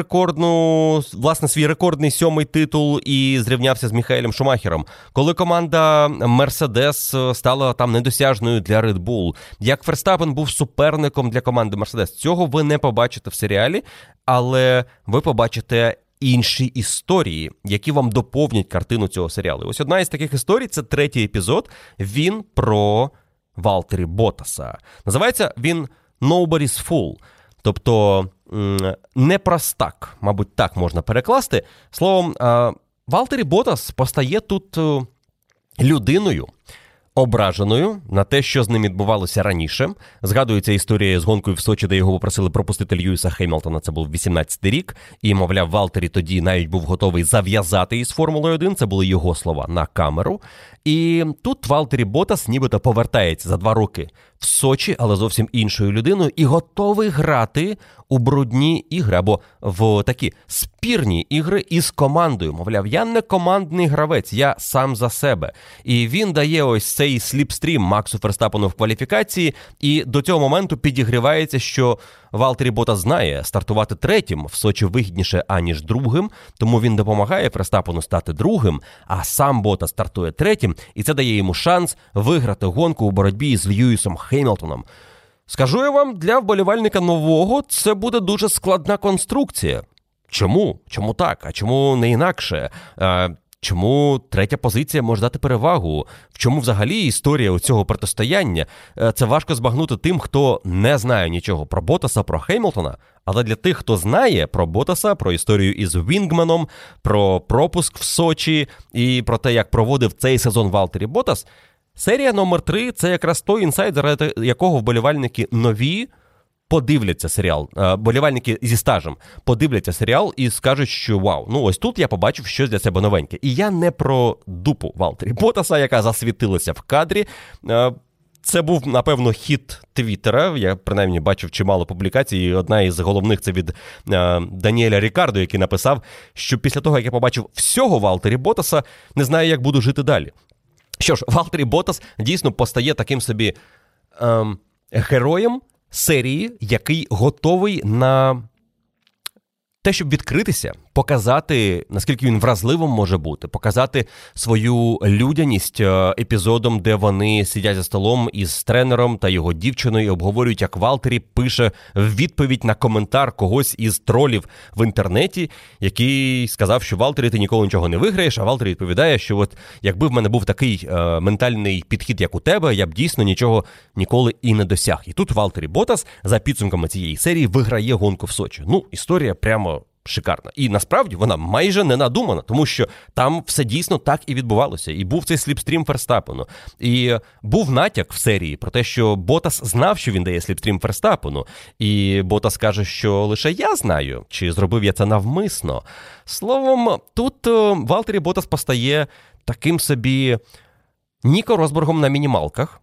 свій рекордний 7-й титул і зрівнявся з Міхаелем Шумахером, коли команда Мерседес стала недосяжною для Red Bull, як Ферстапен був суперником для команди Мерседес. Цього ви не побачите в серіалі, але ви побачите інші історії, які вам доповнять картину цього серіалу. Ось одна із таких історій – це третій епізод. Він про Валтері Боттаса. Називається він «Nobody's Fool», тобто не простак, мабуть, так можна перекласти. Словом, Валтері Боттас постає тут людиною, ображеною на те, що з ним відбувалося раніше. Згадується історія з гонкою в Сочі, де його попросили пропустити Льюіса Хемілтона, це був 18-й рік, і, мовляв, Валтері тоді навіть був готовий зав'язати із Формулою 1, це були його слова на камеру. І тут Валтері Ботас нібито повертається за 2 роки в Сочі, але зовсім іншою людиною, і готовий грати у брудні ігри, або в такі спірні ігри із командою. Мовляв, я не командний гравець, я сам за себе. І він дає ось цей сліпстрім Максу Ферстапену в кваліфікації, і до цього моменту підігрівається, що Валтері Ботас знає, стартувати 3-м в Сочі вигідніше, аніж 2-м, тому він допомагає Ферстапену стати 2-м, а сам Ботас стартує 3-м, і це дає йому шанс виграти гонку у боротьбі з Льюісом Хемілтоном. Скажу я вам, для вболівальника нового це буде дуже складна конструкція. Чому? Чому так? А чому не інакше? Чому 3-я позиція може дати перевагу? В чому взагалі історія цього протистояння? Це важко збагнути тим, хто не знає нічого про Ботаса, про Хемілтона. Але для тих, хто знає про Ботаса, про історію із Вінгманом, про пропуск в Сочі і про те, як проводив цей сезон Валтері Ботас, серія номер 3 – це якраз той інсайт, заради якого вболівальники нові подивляться серіал, вболівальники зі стажем подивляться серіал і скажуть, що вау, ну ось тут я побачив щось для себе новеньке. І я не про дупу Валтері Ботаса, яка засвітилася в кадрі. Це був, напевно, хіт Твіттера. Я, принаймні, бачив чимало публікацій. І одна із головних – це від Даніеля Рікардо, який написав, що після того, як я побачив всього Валтері Ботаса, не знаю, як буду жити далі. Що ж, Валтері Ботас дійсно постає таким собі героєм серії, який готовий на те, щоб відкритися, показати, наскільки він вразливим може бути, показати свою людяність епізодом, де вони сидять за столом із тренером та його дівчиною і обговорюють, як Валтері пише відповідь на коментар когось із тролів в інтернеті, який сказав, що Валтері, ти ніколи нічого не виграєш, а Валтері відповідає, що от якби в мене був такий ментальний підхід, як у тебе, я б дійсно нічого ніколи і не досяг. І тут Валтері Ботас за підсумками цієї серії виграє гонку в Сочі. Ну, історія прямо шикарна. І насправді вона майже не надумана, тому що там все дійсно так і відбувалося. І був цей сліпстрім Ферстапену. І був натяк в серії про те, що Ботас знав, що він дає сліпстрім Ферстапену. І Ботас каже, що лише я знаю, чи зробив я це навмисно. Словом, тут Валтері Ботас постає таким собі Ніко Росбергом на мінімалках.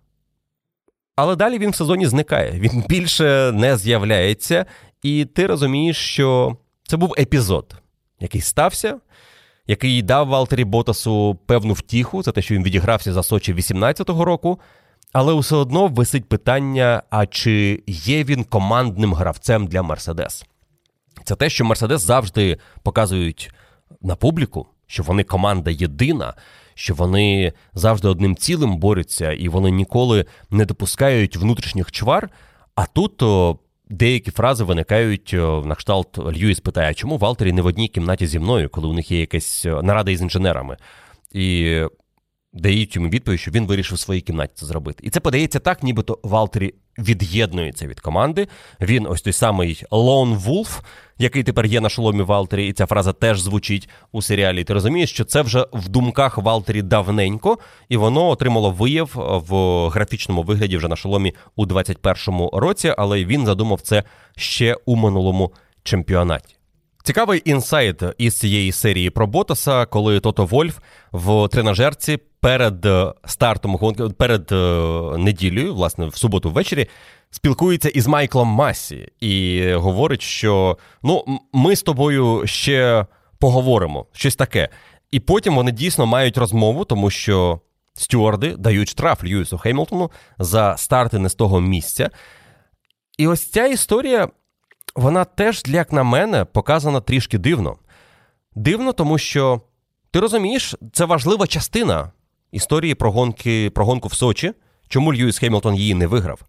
Але далі він в сезоні зникає. Він більше не з'являється. І ти розумієш, що це був епізод, який стався, який дав Валтері Ботасу певну втіху за те, що він відігрався за Сочі 18-го року, але все одно висить питання, а чи є він командним гравцем для Мерседес? Це те, що Мерседес завжди показують на публіку, що вони команда єдина, що вони завжди одним цілим борються і вони ніколи не допускають внутрішніх чвар, а тут деякі фрази виникають на кшталт Льюіс питає, а чому Валтері не в одній кімнаті зі мною, коли у них є якась нарада із інженерами? І дають йому відповідь, що він вирішив в своїй кімнаті це зробити. І це подається так, нібито Валтері від'єднується від команди. Він ось той самий Lone Wolf, який тепер є на шоломі Валтері, і ця фраза теж звучить у серіалі. І ти розумієш, що це вже в думках Валтері давненько, і воно отримало вияв в графічному вигляді вже на шоломі у 21-му році, але він задумав це ще у минулому чемпіонаті. Цікавий інсайт із цієї серії про Ботаса, коли Тото Вольф в тренажерці перед стартом гонки, перед неділею, власне, в суботу ввечері, спілкується із Майклом Массі і говорить, що ми з тобою ще поговоримо, щось таке. І потім вони дійсно мають розмову, тому що стюарди дають штраф Льюісу Хемілтону за старти не з того місця. І ось ця історія, вона теж, як на мене, показана трішки дивно. Дивно, тому що, ти розумієш, це важлива частина історії про гонку в Сочі, чому Льюіс Хемілтон її не виграв.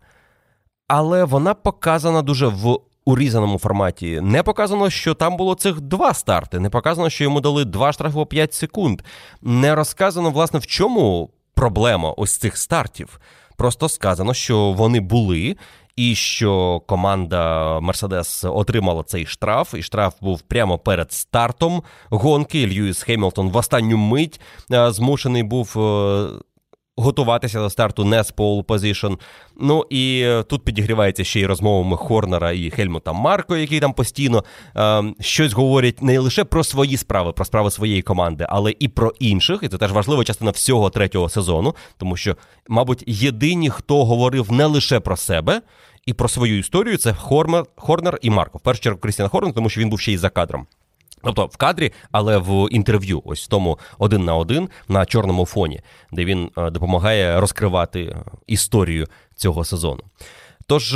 Але вона показана дуже в урізаному форматі. Не показано, що там було цих 2 старти, не показано, що йому дали 2 штрафи по 5 секунд. Не розказано, власне, в чому проблема ось цих стартів. Просто сказано, що вони були, і що команда Мерседес отримала цей штраф, і штраф був прямо перед стартом гонки. Льюіс Хемілтон в останню мить змушений був готуватися до старту не з pole position. Ну і тут підігрівається ще й розмовами Хорнера і Хельмута Марко, які там постійно щось говорять не лише про свої справи, про справи своєї команди, але і про інших. І це теж важлива частина всього третього сезону, тому що, мабуть, єдині, хто говорив не лише про себе і про свою історію, це Хорнер і Марко. В першу чергу Крістіан Хорнер, тому що він був ще й за кадром. Тобто в кадрі, але в інтерв'ю, ось в тому 1 на 1 на чорному фоні, де він допомагає розкривати історію цього сезону. Тож,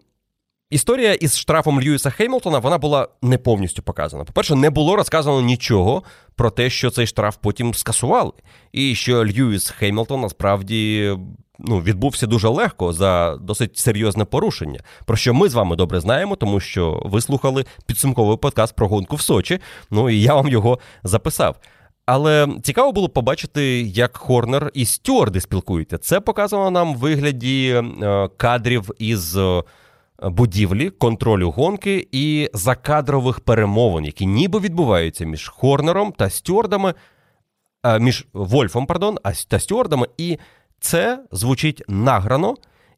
історія із штрафом Льюіса Хемілтона, вона була не повністю показана. По-перше, не було розказано нічого про те, що цей штраф потім скасували. І що Льюіс Хемілтон насправді відбувся дуже легко за досить серйозне порушення. Про що ми з вами добре знаємо, тому що ви слухали підсумковий подкаст про гонку в Сочі, і я вам його записав. Але цікаво було побачити, як Хорнер і стюарди спілкуються. Це показано нам в вигляді кадрів із будівлі, контролю гонки і закадрових перемовин, які ніби відбуваються між Хорнером та стюардами, між Вольфом, та стюардами, і це звучить награно,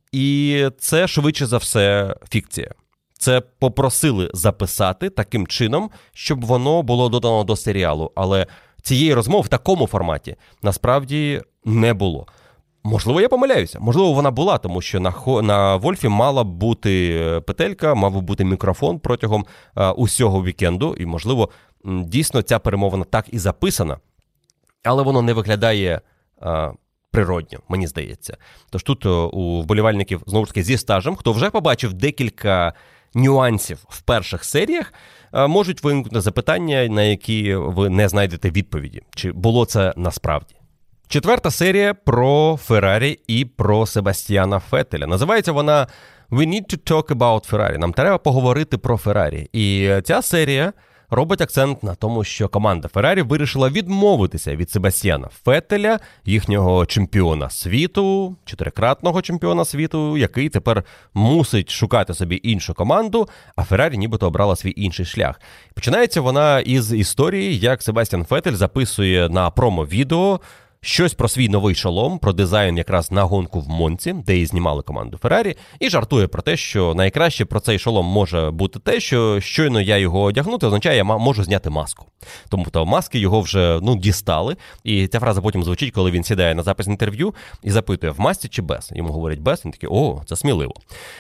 і це швидше за все фікція. Це попросили записати таким чином, щоб воно було додано до серіалу, але цієї розмови в такому форматі насправді не було. Можливо, я помиляюся. Можливо, вона була, тому що на Вольфі мала бути петелька, мав бути мікрофон протягом усього вікенду, і, можливо, дійсно ця перемовина так і записана, але воно не виглядає природньо, мені здається. Тож тут у вболівальників, знову ж таки, зі стажем, хто вже побачив декілька нюансів в перших серіях, можуть виникнути запитання, на які ви не знайдете відповіді. Чи було це насправді? Четверта серія про Феррарі і про Себастьяна Феттеля. Називається вона «We need to talk about Ferrari». Нам треба поговорити про Феррарі. І ця серія робить акцент на тому, що команда Феррарі вирішила відмовитися від Себастьяна Феттеля, їхнього чемпіона світу, 4-кратного чемпіона світу, який тепер мусить шукати собі іншу команду, а Феррарі нібито обрала свій інший шлях. Починається вона із історії, як Себастьян Феттель записує на промо-відео щось про свій новий шолом, про дизайн якраз на гонку в Монці, де і знімали команду Феррарі, і жартує про те, що найкраще про цей шолом може бути те, що щойно я його одягну, це означає, я можу зняти маску. Тому то маски його вже дістали, і ця фраза потім звучить, коли він сідає на запис інтерв'ю і запитує, в масці чи без? Йому говорять без, він такий, це сміливо.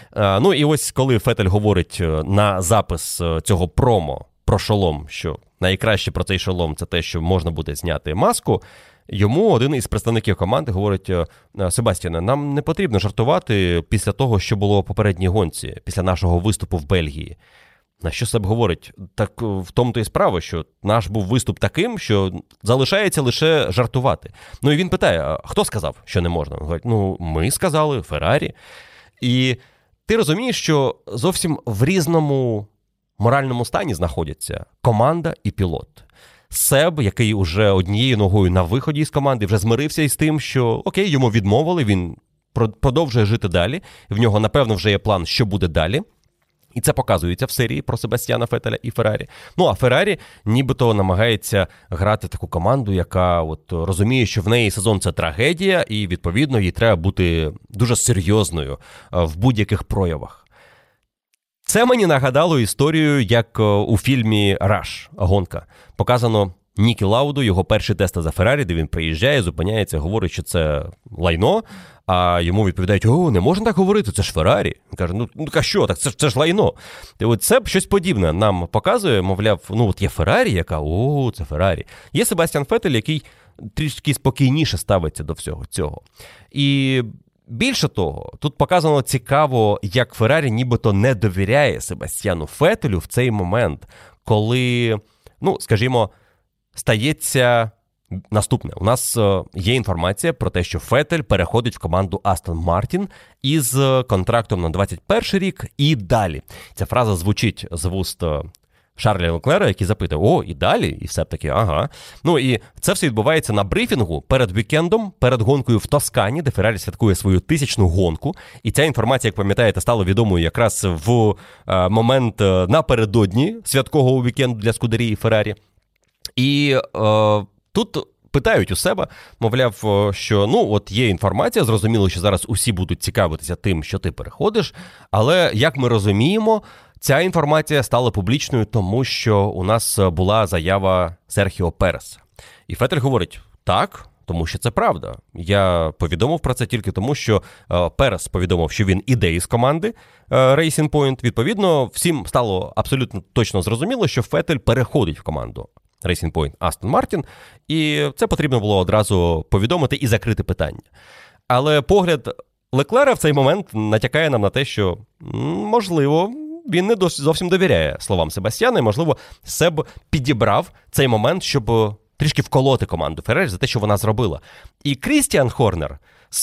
І ось коли Феттель говорить на запис цього промо про шолом, що найкраще про цей шолом це те, що можна буде зняти маску, йому один із представників команди говорить, Себастьяне, нам не потрібно жартувати після того, що було у попередній гонці, після нашого виступу в Бельгії. На що Себ говорить? Так в тому-то і справа, що наш був виступ таким, що залишається лише жартувати. І він питає, а хто сказав, що не можна? Він говорить, ми сказали, Феррарі. І ти розумієш, що зовсім в різному моральному стані знаходяться команда і пілот. Себ, який уже однією ногою на виході з команди, вже змирився із тим, що окей, йому відмовили, він продовжує жити далі, в нього, напевно, вже є план, що буде далі. І це показується в серії про Себастьяна Феттеля і Феррарі. А Феррарі нібито намагається грати таку команду, яка розуміє, що в неї сезон – це трагедія, і, відповідно, їй треба бути дуже серйозною в будь-яких проявах. Це мені нагадало історію, як у фільмі «Раш. Гонка». Показано Нікі Лауду, його перші тести за Феррарі, де він приїжджає, зупиняється, говорить, що це лайно, а йому відповідають, не можна так говорити, це ж Феррарі. Він каже, а що, так це ж лайно. І це щось подібне нам показує, мовляв, є Феррарі, яка, це Феррарі. Є Себастьян Феттель, який трішки спокійніше ставиться до всього цього. І більше того, тут показано цікаво, як Феррарі нібито не довіряє Себастьяну Феттелю в цей момент, коли, скажімо, стається наступне. У нас є інформація про те, що Феттель переходить в команду Aston Martin із контрактом на 21 рік і далі. Ця фраза звучить з вуст Шарля Леклера, який запитує, і далі? І все таки, ага. І це все відбувається на брифінгу перед вікендом, перед гонкою в Тоскані, де Феррарі святкує свою 1000-ту гонку. І ця інформація, як пам'ятаєте, стала відомою якраз в момент напередодні святкового вікенду для Скудерії Феррарі. І тут питають у себе, мовляв, що от є інформація, зрозуміло, що зараз усі будуть цікавитися тим, що ти переходиш, але, як ми розуміємо, ця інформація стала публічною, тому що у нас була заява Серхіо Переса. І Феттель говорить, так, тому що це правда. Я повідомив про це тільки тому, що Перес повідомив, що він іде із команди Racing Point. Відповідно, всім стало абсолютно точно зрозуміло, що Феттель переходить в команду Racing Point Астон Мартін, і це потрібно було одразу повідомити і закрити питання. Але погляд Леклера в цей момент натякає нам на те, що, можливо, він не зовсім довіряє словам Себастьяна, і, можливо, Себ підібрав цей момент, щоб трішки вколоти команду Феррарі за те, що вона зробила. І Крістіан Хорнер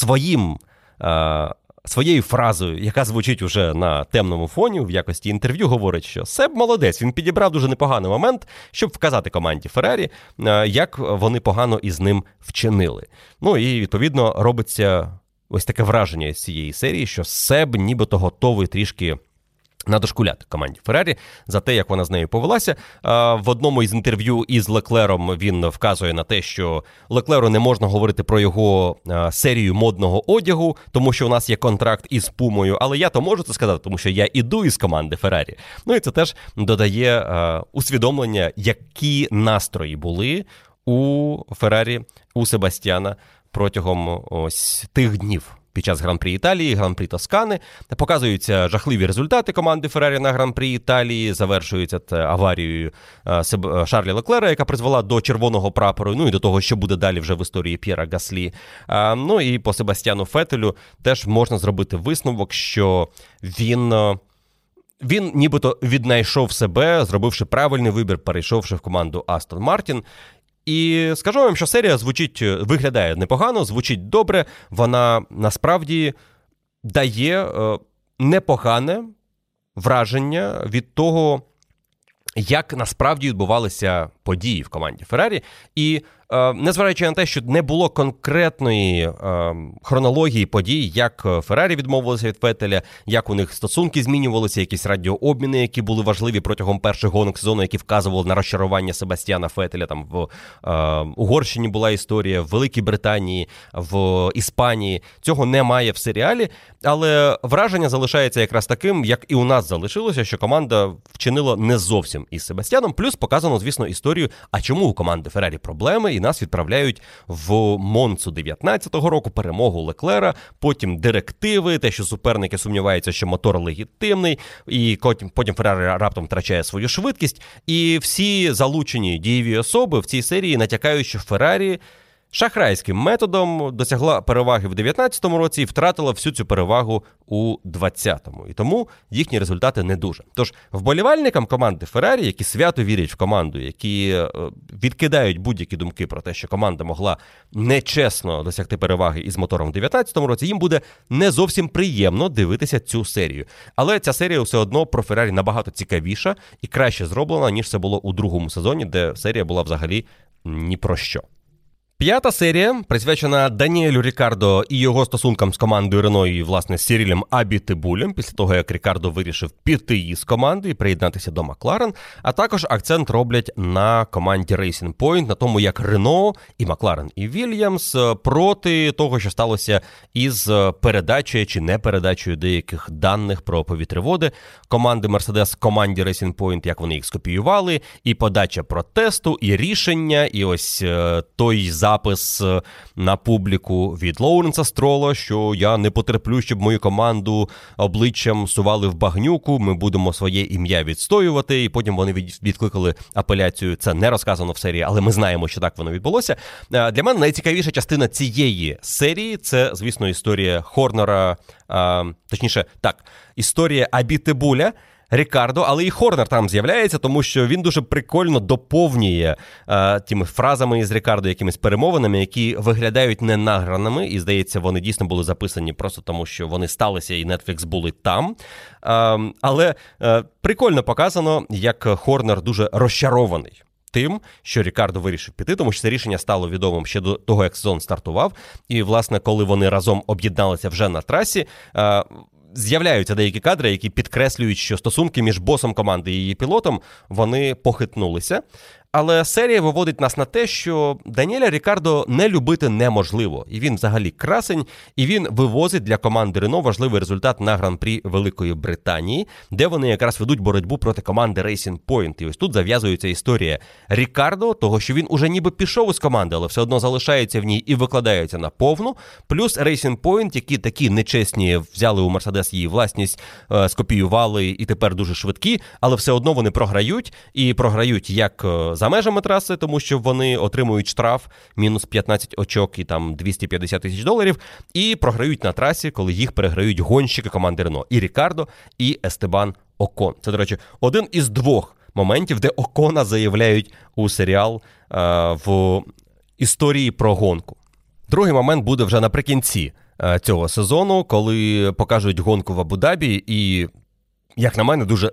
своєю фразою, яка звучить уже на темному фоні, в якості інтерв'ю, говорить, що Себ молодець, він підібрав дуже непоганий момент, щоб вказати команді Феррарі, як вони погано із ним вчинили. І, відповідно, робиться ось таке враження з цієї серії, що Себ нібито готовий трішки надошкуляти команді Феррарі за те, як вона з нею повелася. В одному із інтерв'ю із Леклером він вказує на те, що Леклеру не можна говорити про його серію модного одягу, тому що у нас є контракт із Пумою, але я то можу це сказати, тому що я іду із команди Феррарі. І це теж додає усвідомлення, які настрої були у Феррарі, у Себастьяна протягом ось тих днів. Під час Гран-прі Італії, Гран-прі Тоскани. Показуються жахливі результати команди Феррарі на Гран-прі Італії, завершується аварією Шарлі Леклера, яка призвела до червоного прапору, і до того, що буде далі вже в історії П'єра Гаслі. І по Себастьяну Феттелю теж можна зробити висновок, що він нібито віднайшов себе, зробивши правильний вибір, перейшовши в команду Астон Мартін. І скажу вам, що серія виглядає непогано, звучить добре, вона насправді дає непогане враження від того, як насправді відбувалися події в команді Феррарі. І незважаючи на те, що не було конкретної хронології подій, як Феррарі відмовилися від Феттеля, як у них стосунки змінювалися, якісь радіообміни, які були важливі протягом перших гонок сезону, які вказували на розчарування Себастьяна Феттеля. Там в Угорщині була історія, в Великій Британії, в Іспанії. Цього немає в серіалі, але враження залишається якраз таким, як і у нас залишилося, що команда вчинила не зовсім із Себастьяном. Плюс показано, звісно, історію, а чому у команди Феррарі проблеми, і нас відправляють в Монцу 19-го року, перемогу Леклера, потім директиви, те, що суперники сумніваються, що мотор легітимний, і потім Феррарі раптом втрачає свою швидкість. І всі залучені дієві особи в цій серії натякають, що Феррарі шахрайським методом досягла переваги в 19-му році і втратила всю цю перевагу у 20-му. І тому їхні результати не дуже. Тож вболівальникам команди Феррарі, які свято вірять в команду, які відкидають будь-які думки про те, що команда могла нечесно досягти переваги із мотором в 19-му році, їм буде не зовсім приємно дивитися цю серію. Але ця серія все одно про Феррарі набагато цікавіша і краще зроблена, ніж це було у другому сезоні, де серія була взагалі ні про що. П'ята серія присвячена Даніелю Рікардо і його стосункам з командою Рено і, власне, з Сірілем Абітибулем, після того, як Рікардо вирішив піти із команди і приєднатися до Макларен, а також акцент роблять на команді Racing Point, на тому, як Рено і Макларен і Вільямс проти того, що сталося із передачею чи непередачею деяких даних про повітряводи команди Мерседес команді Racing Point, як вони їх скопіювали, і подача протесту, і рішення, і ось той запис на публіку від Лоуренса Строла, що я не потерплю, щоб мою команду обличчям сували в багнюку, ми будемо своє ім'я відстоювати, і потім вони відкликали апеляцію. Це не розказано в серії, але ми знаємо, що так воно відбулося. Для мене найцікавіша частина цієї серії – це, звісно, історія Хорнера, точніше, так, історія Абітибуля, Рікардо, але і Хорнер там з'являється, тому що він дуже прикольно доповнює тими фразами із Рікардо, якимись перемовинами, які виглядають ненаграними, і, здається, вони дійсно були записані просто тому, що вони сталися і Netflix були там. Але прикольно показано, як Хорнер дуже розчарований тим, що Рікардо вирішив піти, тому що це рішення стало відомим ще до того, як сезон стартував. І, власне, коли вони разом об'єдналися вже на трасі, з'являються деякі кадри, які підкреслюють, що стосунки між босом команди і її пілотом, вони похитнулися. Але серія виводить нас на те, що Даніеля Рікардо не любити неможливо. І він взагалі красень, і він вивозить для команди Рено важливий результат на Гран-прі Великої Британії, де вони якраз ведуть боротьбу проти команди Racing Point. І ось тут зав'язується історія Рікардо, того, що він уже ніби пішов із команди, але все одно залишається в ній і викладається на повну. Плюс Racing Point, які такі нечесні взяли у Мерседес її власність, скопіювали і тепер дуже швидкі, але все одно вони програють. І програють як за межами траси, тому що вони отримують штраф мінус 15 очок і там $250 тисяч, і програють на трасі, коли їх переграють гонщики команди Рено. І Рікардо, і Естебан Окон. Це, до речі, один із двох моментів, де Окона заявляють у серіал в історії про гонку. Другий момент буде вже наприкінці цього сезону, коли покажуть гонку в Абу-Дабі і, як на мене, дуже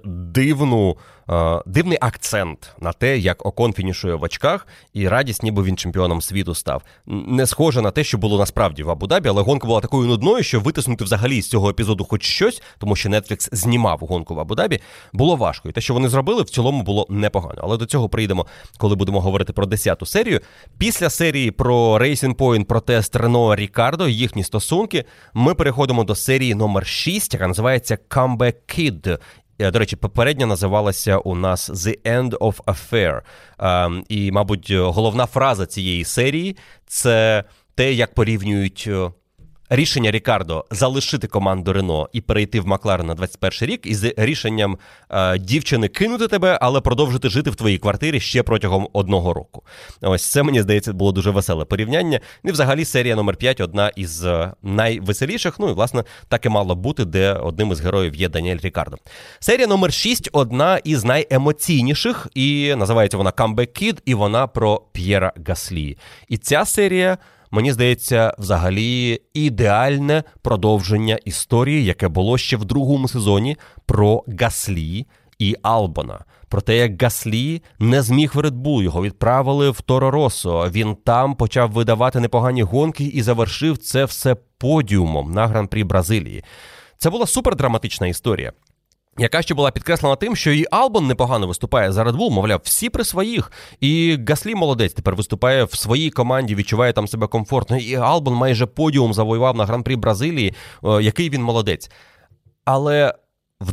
дивний акцент на те, як Окон фінішує в очках, і радість, ніби він чемпіоном світу став. Не схоже на те, що було насправді в Абу-Дабі, але гонка була такою нудною, що витиснути взагалі з цього епізоду хоч щось, тому що Netflix знімав гонку в Абу-Дабі, було важко. І те, що вони зробили, в цілому було непогано. Але до цього прийдемо, коли будемо говорити про 10-ту серію. Після серії про Racing Point, про тест Рено Рікардо, їхні стосунки, ми переходимо до серії номер 6, яка називається Comeback Kid. До речі, попередня називалася у нас «The End of Affair». І, мабуть, головна фраза цієї серії – це те, як порівнюють рішення Рікардо залишити команду Рено і перейти в Макларен на 21 рік із рішенням дівчини кинути тебе, але продовжити жити в твоїй квартирі ще протягом 1 року. Ось це, мені здається, було дуже веселе порівняння. І взагалі серія номер 5 одна із найвеселіших, ну і, власне, так і мало бути, де одним із героїв є Даніель Рікардо. Серія номер 6 одна із найемоційніших, і називається вона «Comeback Kid», і вона про П'єра Гаслі. І ця серія, мені здається, взагалі ідеальне продовження історії, яке було ще в 2-му сезоні про Гаслі і Албона. Про те, як Гаслі не зміг в Red Bull, його відправили в Торо Россо. Він там почав видавати непогані гонки і завершив це все подіумом на Гран-прі Бразилії. Це була супердраматична історія, яка ще була підкреслена тим, що і Албон непогано виступає за Red Bull, мовляв, всі при своїх. І Гаслі молодець, тепер виступає в своїй команді, відчуває там себе комфортно. І Албон майже подіум завоював на Гран-прі Бразилії, який він молодець. Але в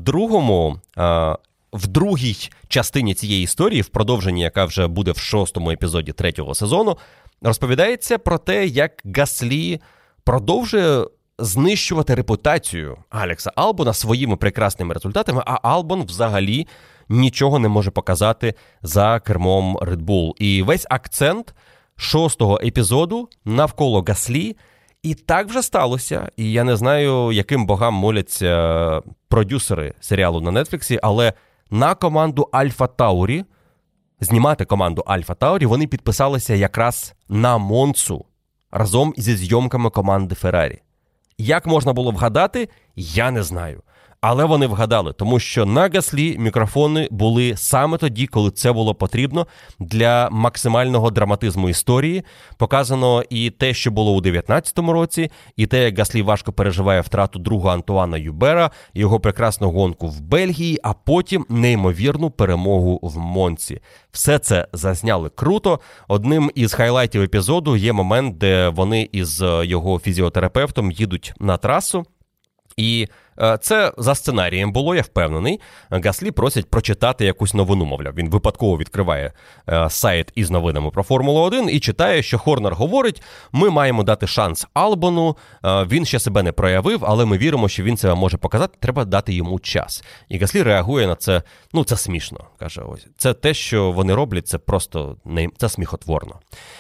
другій частині цієї історії, в продовженні, яка вже буде в 6-му епізоді 3-го сезону, розповідається про те, як Гаслі продовжує знищувати репутацію Алекса Албона своїми прекрасними результатами, а Албон взагалі нічого не може показати за кермом Red Bull. І весь акцент 6-го епізоду навколо Гаслі. І так вже сталося. І я не знаю, яким богам моляться продюсери серіалу на Нетфліксі, але на команду Альфа Таурі, знімати команду Альфа Таурі, вони підписалися якраз на Монцу разом зі зйомками команди Феррарі. Як можна було вгадати, я не знаю. Але вони вгадали, тому що на Гаслі мікрофони були саме тоді, коли це було потрібно для максимального драматизму історії. Показано і те, що було у 19-му році, і те, як Гаслі важко переживає втрату друга Антуана Юбера, його прекрасну гонку в Бельгії, а потім неймовірну перемогу в Монці. Все це зазняли круто. Одним із хайлайтів епізоду є момент, де вони із його фізіотерапевтом їдуть на трасу. І це за сценарієм було, я впевнений. Гаслі просять прочитати якусь новину, мовляв. Він випадково відкриває сайт із новинами про Формулу-1 і читає, що Хорнер говорить, ми маємо дати шанс Албону, він ще себе не проявив, але ми віримо, що він себе може показати, треба дати йому час. І Гаслі реагує на це, це смішно, каже, ось. Це те, що вони роблять, це просто, це сміхотворно.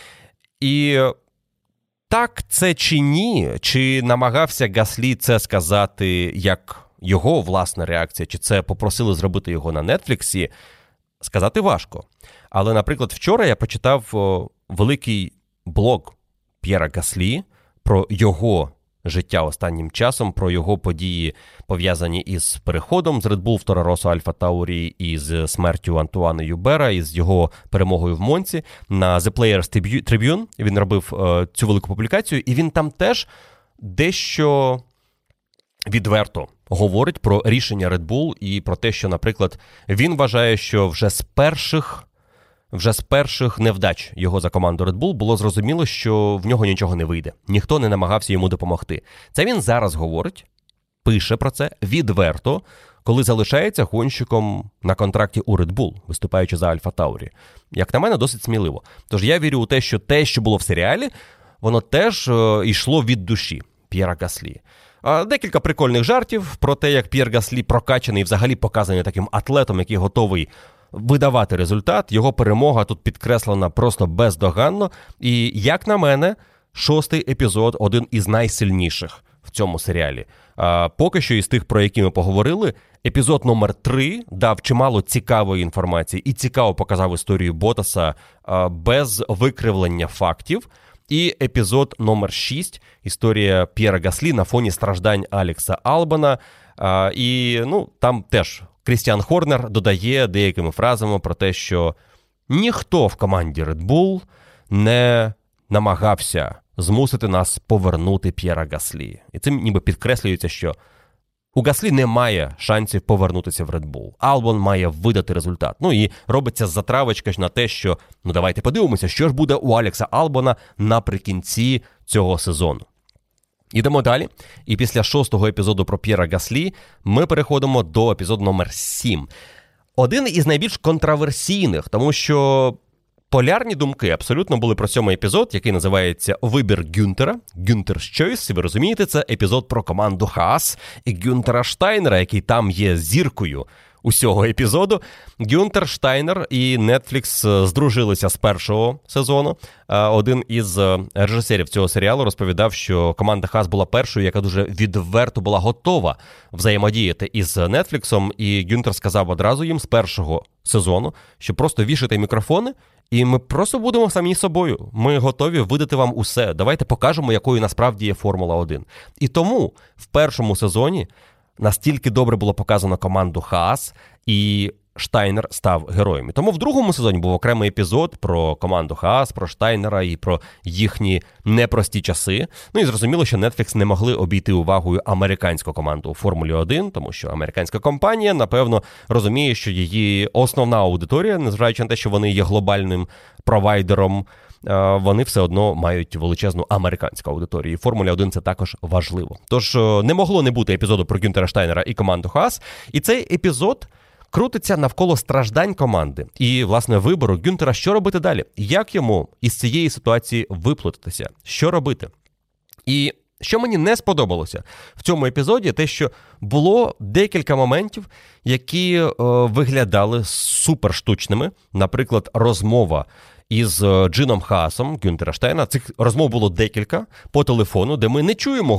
І так це чи ні? Чи намагався Гаслі це сказати як його власна реакція? Чи це попросили зробити його на Нетфліксі? Сказати важко. Але, наприклад, вчора я почитав великий блог П'єра Гаслі про його життя останнім часом, про його події, пов'язані із переходом з Red Bull в Торо Россо Альфа Таурі, із смертю Антуана Юбера, із його перемогою в Монці. На The Players Tribune він робив цю велику публікацію, і він там теж дещо відверто говорить про рішення Red Bull і про те, що, наприклад, він вважає, що вже з перших вже з перших невдач його за команду Red Bull було зрозуміло, що в нього нічого не вийде. Ніхто не намагався йому допомогти. Це він зараз говорить, пише про це відверто, коли залишається гонщиком на контракті у Red Bull, виступаючи за Альфа Таурі. Як на мене, досить сміливо. Тож я вірю у те, що було в серіалі, воно теж йшло від душі П'єра Гаслі. Декілька прикольних жартів про те, як П'єр Гаслі прокачаний і взагалі показаний таким атлетом, який готовий видавати результат. Його перемога тут підкреслена просто бездоганно. І, як на мене, 6-й епізод – один із найсильніших в цьому серіалі. Поки що із тих, про які ми поговорили, епізод номер 3 дав чимало цікавої інформації і цікаво показав історію Ботаса без викривлення фактів. І епізод номер 6 – історія П'єра Гаслі на фоні страждань Алекса Албана. І там теж Крістіан Хорнер додає деякими фразами про те, що ніхто в команді Red Bull не намагався змусити нас повернути П'єра Гаслі. І цим ніби підкреслюється, що у Гаслі немає шансів повернутися в Red Bull. Албон має видати результат. І робиться затравочка на те, що давайте подивимося, що ж буде у Алекса Албона наприкінці цього сезону. Ідемо далі. І після 6-го епізоду про П'єра Гаслі ми переходимо до епізоду номер 7. Один із найбільш контроверсійних, тому що полярні думки абсолютно були про 7-й епізод, який називається «Вибір Гюнтера», «Гюнтер's Choice». Ви розумієте, це епізод про команду Хаас і Гюнтера Штайнера, який там є зіркою усього епізоду. Гюнтер Штайнер і Netflix здружилися з першого сезону. Один із режисерів цього серіалу розповідав, що команда Хаас була першою, яка дуже відверто була готова взаємодіяти із Netflix, і Гюнтер сказав одразу їм з першого сезону, що просто вішайте мікрофони, і ми просто будемо самі собою. Ми готові видати вам усе. Давайте покажемо, якою насправді є Формула-1. І тому в першому сезоні настільки добре було показано команду Хаас, і Штайнер став героєм. І тому в другому сезоні був окремий епізод про команду Хаас, про Штайнера і про їхні непрості часи. І зрозуміло, що Netflix не могли обійти увагою американську команду у Формулі-1, тому що американська компанія, напевно, розуміє, що її основна аудиторія, незважаючи на те, що вони є глобальним провайдером, вони все одно мають величезну американську аудиторію. І Формуля-1 це також важливо. Тож не могло не бути епізоду про Гюнтера Штайнера і команду Хаас. І цей епізод крутиться навколо страждань команди і, власне, вибору Гюнтера, що робити далі. Як йому із цієї ситуації виплутатися? Що робити? І що мені не сподобалося в цьому епізоді, те, що було декілька моментів, які виглядали суперштучними. Наприклад, розмова із Джином Хаасом, Гюнтера Штайнера. Цих розмов було декілька по телефону, де ми не чуємо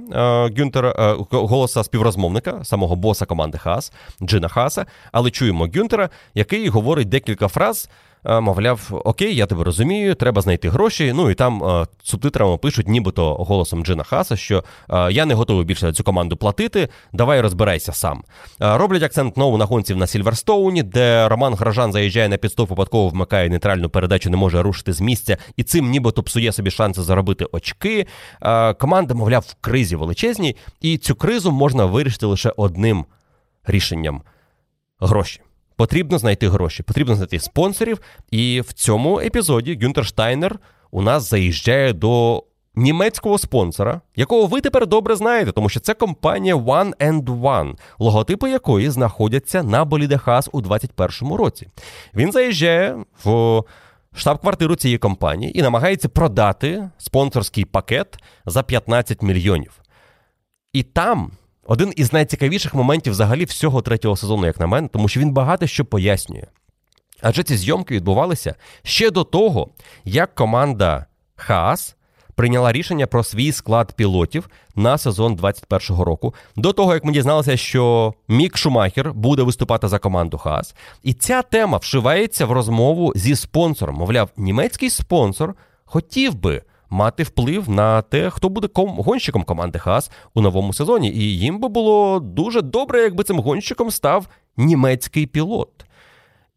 голоса співрозмовника, самого боса команди Хаас, Джина Хааса, але чуємо Гюнтера, який говорить декілька фраз, мовляв, окей, я тебе розумію, треба знайти гроші, і там субтитрами пишуть нібито голосом Джина Хааса, що я не готовий більше на цю команду платити, давай розбирайся сам. Роблять акцент знову на гонці на Сільверстоуні, де Роман Грожан заїжджає на підстоп, випадково вмикає нейтральну передачу, не може рушити з місця, і цим нібито псує собі шанси заробити очки. Команда, мовляв, в кризі величезній, і цю кризу можна вирішити лише одним рішенням – гроші. Потрібно знайти гроші, потрібно знайти спонсорів, і в цьому епізоді Гюнтер Штайнер у нас заїжджає до німецького спонсора, якого ви тепер добре знаєте, тому що це компанія One and One, логотипи якої знаходяться на боліде Хаас у 2021 році. Він заїжджає в штаб-квартиру цієї компанії і намагається продати спонсорський пакет за 15 мільйонів. І там один із найцікавіших моментів взагалі всього третього сезону, як на мене, тому що він багато що пояснює. Адже ці зйомки відбувалися ще до того, як команда Хаас прийняла рішення про свій склад пілотів на сезон 2021 року. До того, як ми дізналися, що Мік Шумахер буде виступати за команду Хаас. І ця тема вшивається в розмову зі спонсором. Мовляв, німецький спонсор хотів би мати вплив на те, хто буде гонщиком команди Хаас у новому сезоні. І їм би було дуже добре, якби цим гонщиком став німецький пілот.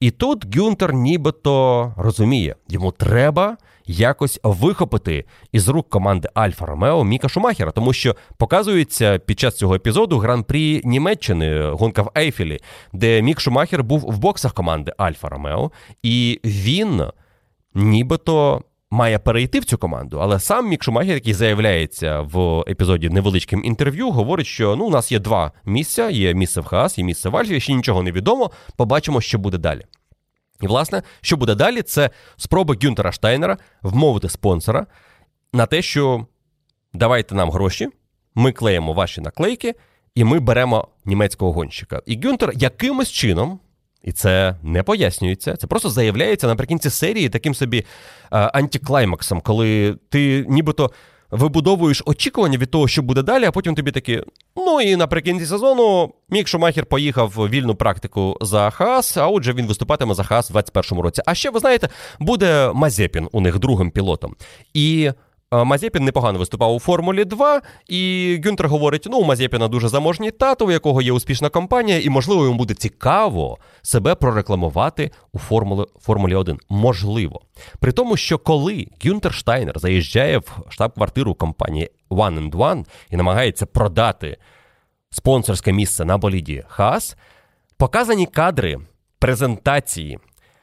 І тут Гюнтер нібито розуміє, йому треба якось вихопити із рук команди Альфа Ромео Міка Шумахера, тому що показується під час цього епізоду Гран-прі Німеччини, гонка в Ейфелі, де Мік Шумахер був в боксах команди Альфа Ромео, і він нібито має перейти в цю команду, але сам Мік Шумахер, який заявляється в епізоді невеличким інтерв'ю, говорить, що у нас є два місця, є місце в Хаас, є місце в Альфі, ще нічого не відомо, побачимо, що буде далі. І, власне, що буде далі, це спроба Гюнтера Штайнера вмовити спонсора на те, що давайте нам гроші, ми клеїмо ваші наклейки, і ми беремо німецького гонщика. І Гюнтер якимось чином, і це не пояснюється, це просто заявляється наприкінці серії таким собі антиклаймаксом, коли ти нібито вибудовуєш очікування від того, що буде далі, а потім тобі такі, ну і наприкінці сезону Мік Шумахер поїхав в вільну практику за Хаас, а отже він виступатиме за Хаас в 2021 році. А ще, ви знаєте, буде Мазепін у них другим пілотом. І Мазепін непогано виступав у Формулі 2, і Гюнтер говорить, у Мазепіна дуже заможній тато, у якого є успішна компанія, і, можливо, йому буде цікаво себе прорекламувати у Формулі 1. Можливо. При тому, що коли Гюнтер Штайнер заїжджає в штаб-квартиру компанії One and One і намагається продати спонсорське місце на боліді Хаас, показані кадри презентації,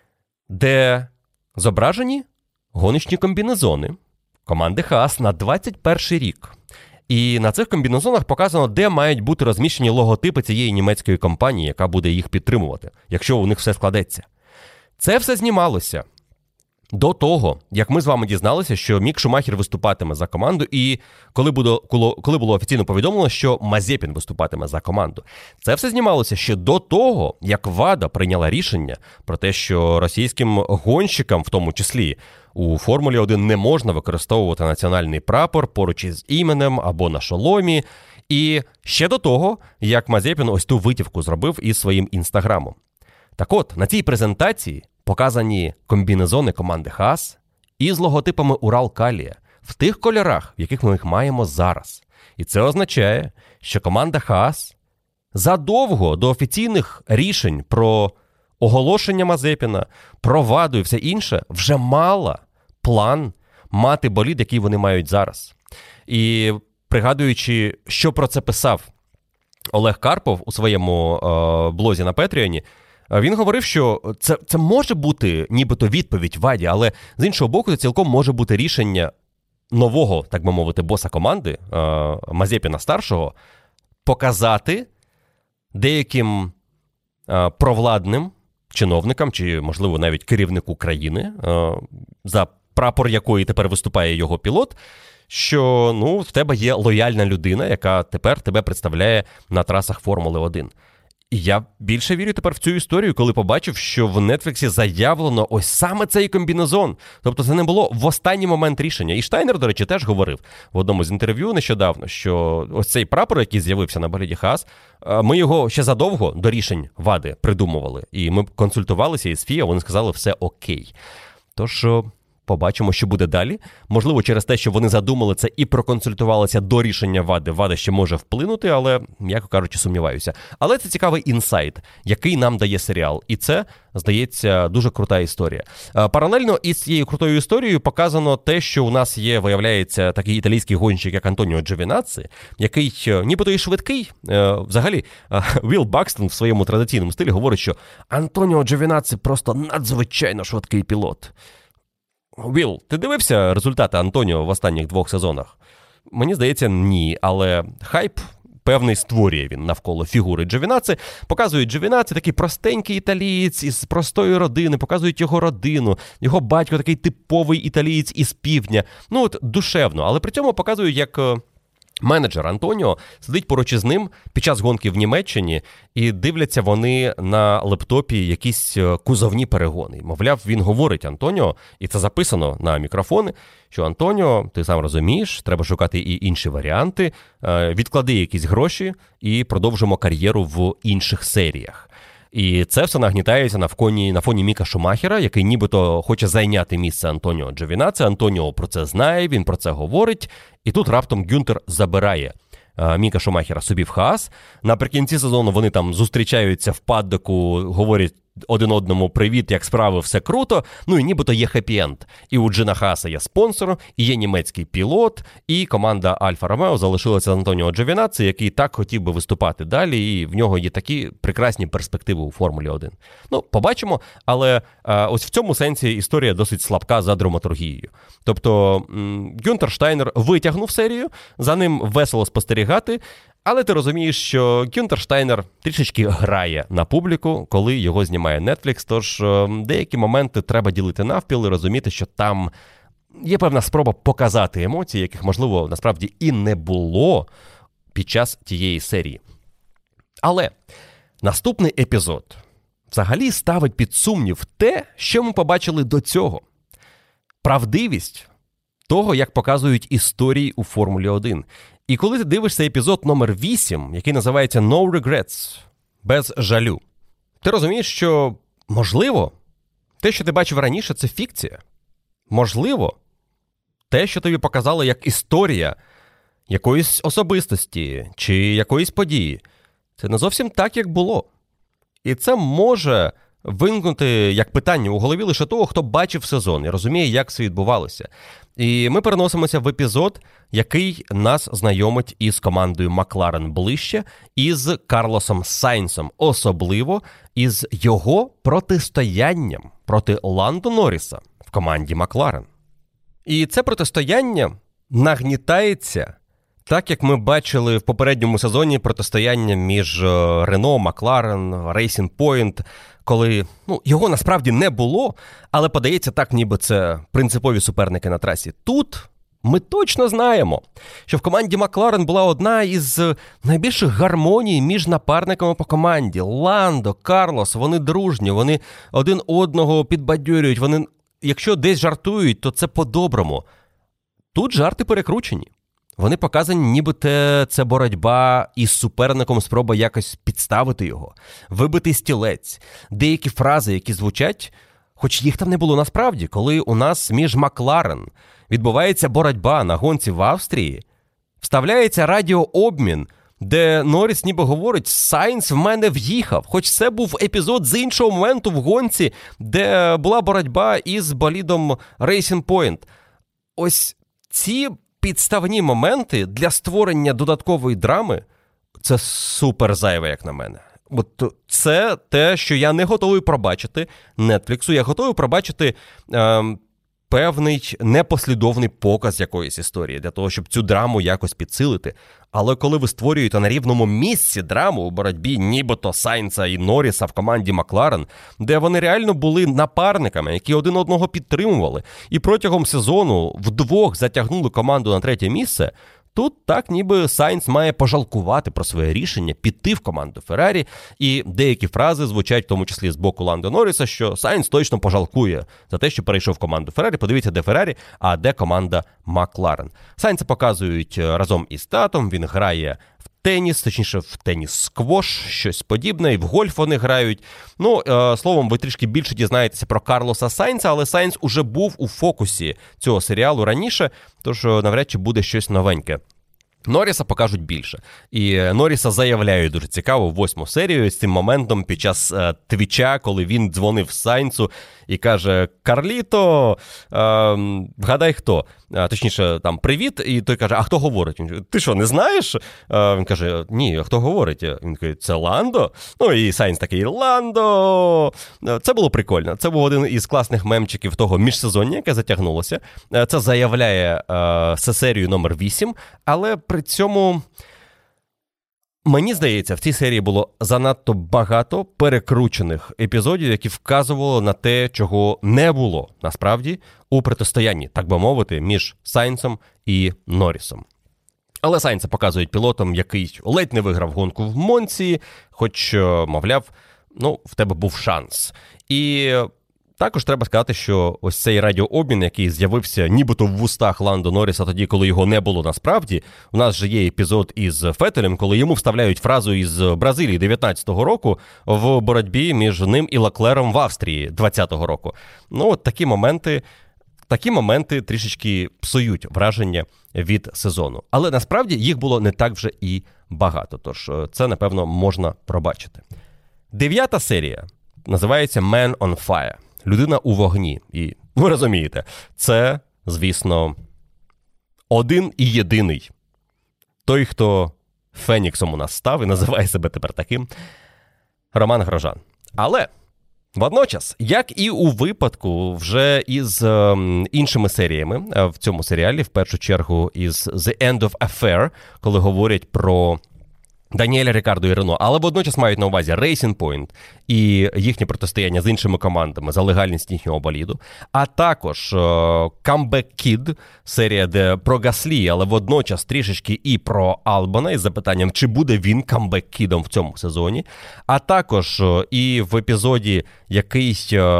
де зображені гоночні комбінезони команди Хаас на 21 рік. І на цих комбінезонах показано, де мають бути розміщені логотипи цієї німецької компанії, яка буде їх підтримувати, якщо у них все складеться. Це все знімалося до того, як ми з вами дізналися, що Мік Шумахер виступатиме за команду, і коли було офіційно повідомлено, що Мазепін виступатиме за команду. Це все знімалося ще до того, як ВАДА прийняла рішення про те, що російським гонщикам, в тому числі, у Формулі 1 не можна використовувати національний прапор поруч із іменем або на шоломі. І ще до того, як Мазепін ось ту витівку зробив із своїм інстаграмом. Так от, на цій презентації показані комбінезони команди Хаас із логотипами Урал-Калія в тих кольорах, в яких ми їх маємо зараз. І це означає, що команда Хаас задовго до офіційних рішень про оголошення Мазепіна, про ВАДу і все інше, вже мала план мати болід, який вони мають зараз. І пригадуючи, що про це писав Олег Карпов у своєму блозі на Петріоні, він говорив, що це може бути нібито відповідь ВАДі, але з іншого боку, це цілком може бути рішення нового, так би мовити, боса команди, Мазепіна-старшого, показати деяким провладним чиновникам, чи, можливо, навіть керівнику країни, за прапор якої тепер виступає його пілот, що в тебе є лояльна людина, яка тепер тебе представляє на трасах Формули 1. І я більше вірю тепер в цю історію, коли побачив, що в Нетфліксі заявлено ось саме цей комбінезон. Тобто це не було в останній момент рішення. І Штайнер, до речі, теж говорив в одному з інтерв'ю нещодавно, що ось цей прапор, який з'явився на боліді Хаас, ми його ще задовго до рішень ВАДи придумували. І ми консультувалися із ФІА, вони сказали, все окей. Тож побачимо, що буде далі. Можливо, через те, що вони задумали це і проконсультувалися до рішення ВАДи. ВАДа ще може вплинути, але, м'яко кажучи, сумніваюся. Але це цікавий інсайт, який нам дає серіал. І це, здається, дуже крута історія. Паралельно із цією крутою історією показано те, що у нас є, виявляється, такий італійський гонщик, як Антоніо Джовінацци, який нібито і швидкий. Взагалі, Вілл Бакстон в своєму традиційному стилі говорить, що Антоніо Джовінацци просто надзвичайно швидкий пілот. Віл, ти дивився результати Антоніо в останніх 2 сезонах? Мені здається, ні, але хайп певний створює він навколо фігури Джовінацци. Показують Джовінацци, такий простенький італієць із простої родини, показують його родину, його батько такий типовий італієць із півдня. Душевно, але при цьому показують, як менеджер Антоніо сидить поруч із ним під час гонки в Німеччині, і дивляться вони на лептопі якісь кузовні перегони. Мовляв, він говорить Антоніо, і це записано на мікрофони, що Антоніо, ти сам розумієш, треба шукати і інші варіанти, відклади якісь гроші і продовжимо кар'єру в інших серіях. І це все нагнітається на фоні Міка Шумахера, який нібито хоче зайняти місце Антоніо Джовінацци. Антоніо про це знає, він про це говорить. І тут раптом Гюнтер забирає Міка Шумахера собі в Хаас. Наприкінці сезону вони там зустрічаються в паддоку, говорять один одному привіт, як справи, все круто, ну і нібито є хеппі-енд. І у Джина Хааса є спонсор, і є німецький пілот, і команда Альфа Ромео залишилася з Антоніо Джовінацци, який так хотів би виступати далі, і в нього є такі прекрасні перспективи у Формулі 1. Ну, побачимо, але ось в цьому сенсі історія досить слабка за драматургією. Тобто Гюнтер Штайнер витягнув серію, за ним весело спостерігати, але ти розумієш, що Гюнтер Штайнер трішечки грає на публіку, коли його знімає Netflix, тож деякі моменти треба ділити навпіл і розуміти, що там є певна спроба показати емоції, яких, можливо, насправді і не було під час тієї серії. Але наступний епізод взагалі ставить під сумнів те, що ми побачили до цього. Правдивість того, як показують історії у Формулі 1. І коли ти дивишся епізод номер 8, який називається «No Regrets», без жалю, ти розумієш, що, можливо, те, що ти бачив раніше, це фікція. Можливо, те, що тобі показали як історія якоїсь особистості чи якоїсь події, це не зовсім так, як було. І це може виникнути як питання у голові лише того, хто бачив сезон і розуміє, як це відбувалося. І ми переносимося в епізод, який нас знайомить із командою Макларен ближче, із Карлосом Сайнсом, особливо із його протистоянням проти Ландо Норріса в команді Макларен. І це протистояння нагнітається, так як ми бачили в попередньому сезоні протистояння між Рено, Макларен, Racing Point, коли його насправді не було, але подається так, ніби це принципові суперники на трасі. Тут ми точно знаємо, що в команді Макларен була одна із найбільших гармоній між напарниками по команді. Ландо, Карлос, вони дружні, вони один одного підбадьорюють, вони, якщо десь жартують, то це по-доброму. Тут жарти перекручені. Вони показані, ніби це боротьба із суперником, спроба якось підставити його, вибити стілець. Деякі фрази, які звучать, хоч їх там не було насправді, коли у нас між Макларен відбувається боротьба на гонці в Австрії, вставляється радіообмін, де Норріс ніби говорить: «Сайнс в мене в'їхав», хоч це був епізод з іншого моменту в гонці, де була боротьба із болідом Racing Point. Ось ці підставні моменти для створення додаткової драми – це супер зайве, як на мене. От це те, що я не готовий пробачити Нетфліксу. Я готовий пробачити певний непослідовний показ якоїсь історії, для того, щоб цю драму якось підсилити. Але коли ви створюєте на рівному місці драму у боротьбі нібито Сайнса і Норріса в команді Макларен, де вони реально були напарниками, які один одного підтримували, і протягом сезону вдвох затягнули команду на 3-те місце, тут так ніби Сайнс має пожалкувати про своє рішення піти в команду Феррарі, і деякі фрази звучать, в тому числі з боку Ландо Норріса, що Сайнс точно пожалкує за те, що перейшов в команду Феррарі. Подивіться, де Феррарі, а де команда Макларен. Сайнса показують разом із татом, він грає в теніс, точніше в теніс-сквош, щось подібне, і в гольф вони грають. Словом, ви трішки більше дізнаєтеся про Карлоса Сайнса, але Сайнс уже був у фокусі цього серіалу раніше, тож навряд чи буде щось новеньке. Норріса покажуть більше. І Норріса заявляють дуже цікаво в 8-му серію з цим моментом під час твіча, коли він дзвонив Сайнсу і каже: «Карліто, вгадай хто?» Точніше, там, «Привіт», і той каже: «А хто говорить?» Він каже: «Ти що, не знаєш?» Він каже: «Ні, а хто говорить?» Він каже: «Це Ландо?» І Сайнс такий: «Ландо!» Це було прикольно. Це був один із класних мемчиків того міжсезоння, яке затягнулося. Це заявляє серію номер 8, але при цьому, мені здається, в цій серії було занадто багато перекручених епізодів, які вказували на те, чого не було, насправді, у протистоянні, так би мовити, між Сайнсом і Норрісом. Але Сайнса показують пілотом, який ледь не виграв гонку в Монці, хоч, мовляв, в тебе був шанс. І також треба сказати, що ось цей радіообмін, який з'явився нібито в вустах Ландо Норріса тоді, коли його не було насправді, у нас же є епізод із Феттелем, коли йому вставляють фразу із Бразилії 19-го року в боротьбі між ним і Леклером в Австрії 20-го року. От такі моменти трішечки псують враження від сезону. Але насправді їх було не так вже і багато, тож це, напевно, можна пробачити. 9-та серія називається Man on Fire. Людина у вогні. І ви розумієте, це, звісно, один і єдиний. Той, хто Феніксом у нас став і називає себе тепер таким, Роман Грожан. Але водночас, як і у випадку вже із іншими серіями в цьому серіалі, в першу чергу із The End of Affair, коли говорять про Даніеля Рікардо і Рено, але водночас мають на увазі Racing Point і їхнє протистояння з іншими командами за легальність їхнього боліду, а також Comeback Kid, серія, де про Гаслі, але водночас трішечки і про Албана із запитанням, чи буде він камбек-кідом в цьому сезоні, а також і в епізоді, який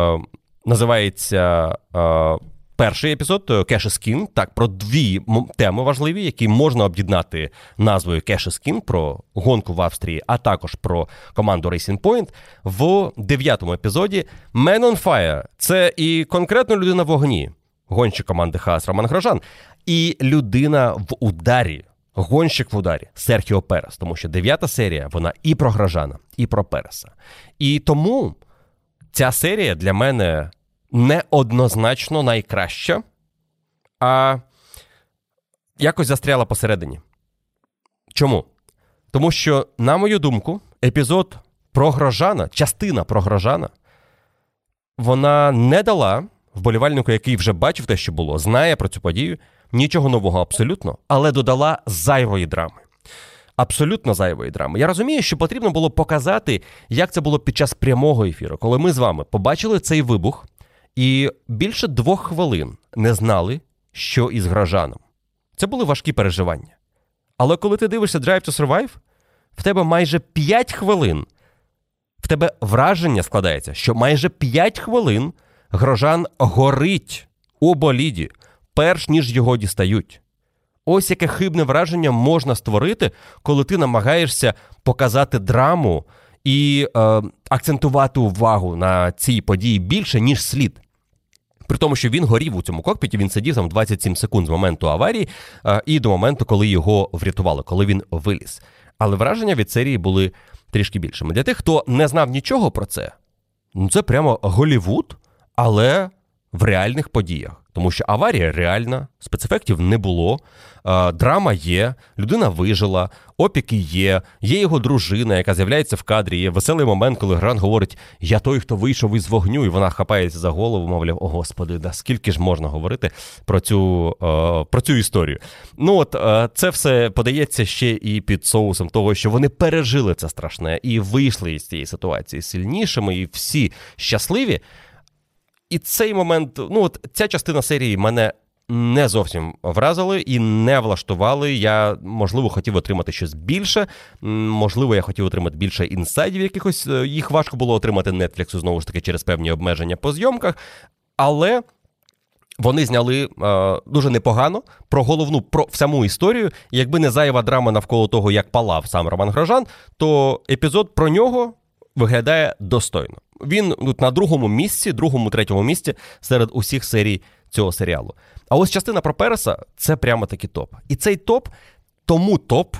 називається перший епізод Cash is King, так, про дві теми важливі, які можна об'єднати назвою Cash is King, про гонку в Австрії, а також про команду Racing Point. В 9-му епізоді Man on Fire – це і конкретно людина в вогні, гонщик команди Хаас Роман Грожан, і людина в ударі, гонщик в ударі Серхіо Перес, тому що 9-та серія, вона і про Грожана, і про Переса. І тому ця серія для мене не однозначно найкраща, а якось застряла посередині. Чому? Тому що, на мою думку, епізод про Грожана, частина про Грожана, вона не дала вболівальнику, який вже бачив те, що було, знає про цю подію, нічого нового абсолютно, але додала зайвої драми. Абсолютно зайвої драми. Я розумію, що потрібно було показати, як це було під час прямого ефіру, коли ми з вами побачили цей вибух, і більше 2 хвилин не знали, що із Грожаном. Це були важкі переживання. Але коли ти дивишся Drive to Survive, в тебе майже 5 хвилин, в тебе враження складається, що майже 5 хвилин Грожан горить у боліді, перш ніж його дістають. Ось яке хибне враження можна створити, коли ти намагаєшся показати драму і акцентувати увагу на цій події більше, ніж слід. При тому, що він горів у цьому кокпіті, він сидів там 27 секунд з моменту аварії і до моменту, коли його врятували, коли він виліз. Але враження від серії були трішки більшими. Для тих, хто не знав нічого про це, це прямо Голлівуд, але в реальних подіях. Тому що аварія реальна, спецефектів не було, драма є, людина вижила, опіки є його дружина, яка з'являється в кадрі, є веселий момент, коли Гран говорить «Я той, хто вийшов із вогню», і вона хапається за голову, мовляв, «О, Господи, да скільки ж можна говорити про цю історію». Ну от, це все подається ще і під соусом того, що вони пережили це страшне і вийшли із цієї ситуації сильнішими, і всі щасливі. І цей момент, ця частина серії мене не зовсім вразили і не влаштували. Я, можливо, хотів отримати щось більше, можливо, я хотів отримати більше інсайдів якихось, їх важко було отримати Netflix, знову ж таки, через певні обмеження по зйомках, але вони зняли дуже непогано про головну, про саму історію. Якби не зайва драма навколо того, як палав сам Роман Грожан, то епізод про нього виглядає достойно. Він на другому-третьому місці серед усіх серій цього серіалу. А ось частина про Переса – це прямо таки топ. І цей топ тому топ,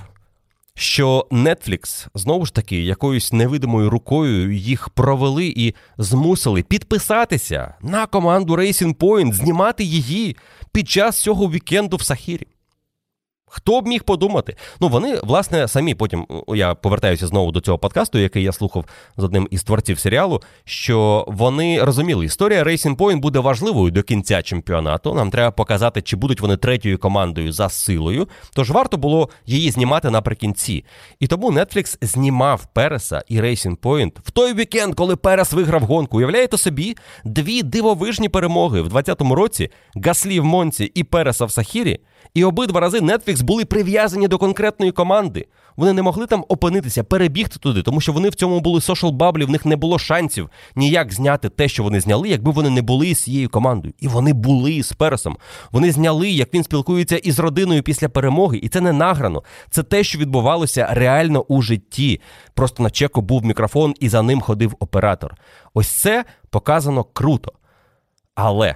що Netflix, знову ж таки, якоюсь невидимою рукою їх провели і змусили підписатися на команду Racing Point, знімати її під час цього вікенду в Сахірі. Хто б міг подумати? Вони, власне, самі потім, я повертаюся знову до цього подкасту, який я слухав з одним із творців серіалу, що вони розуміли, історія Racing Point буде важливою до кінця чемпіонату, нам треба показати, чи будуть вони третьою командою за силою, тож варто було її знімати наприкінці. І тому Netflix знімав Переса і Racing Point в той вікенд, коли Перес виграв гонку. Уявляєте собі? 2 дивовижні перемоги в 2020 році, Гаслі в Монці і Переса в Сахірі, і обидва рази Netflix були прив'язані до конкретної команди. Вони не могли там опинитися, перебігти туди, тому що вони в цьому були social-баблі, в них не було шансів ніяк зняти те, що вони зняли, якби вони не були з цією командою. І вони були з Пересом. Вони зняли, як він спілкується із родиною після перемоги, і це не награно. Це те, що відбувалося реально у житті. Просто на чеку був мікрофон, і за ним ходив оператор. Ось це показано круто. Але,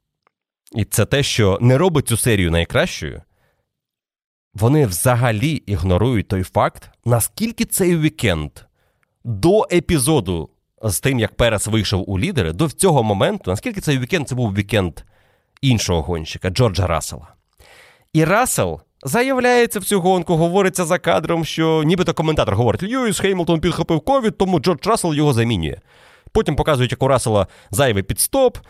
і це те, що не робить цю серію найкращою, вони взагалі ігнорують той факт, наскільки цей вікенд до епізоду з тим, як Перес вийшов у лідери, до цього моменту, наскільки цей вікенд, це був вікенд іншого гонщика, Джорджа Рассела. І Рассел заявляється в цю гонку, говориться за кадром, що нібито коментатор говорить, Льюіс Хеймлтон підхопив ковід, тому Джордж Рассел його замінює. Потім показують, як у Рассела зайвий підстоп,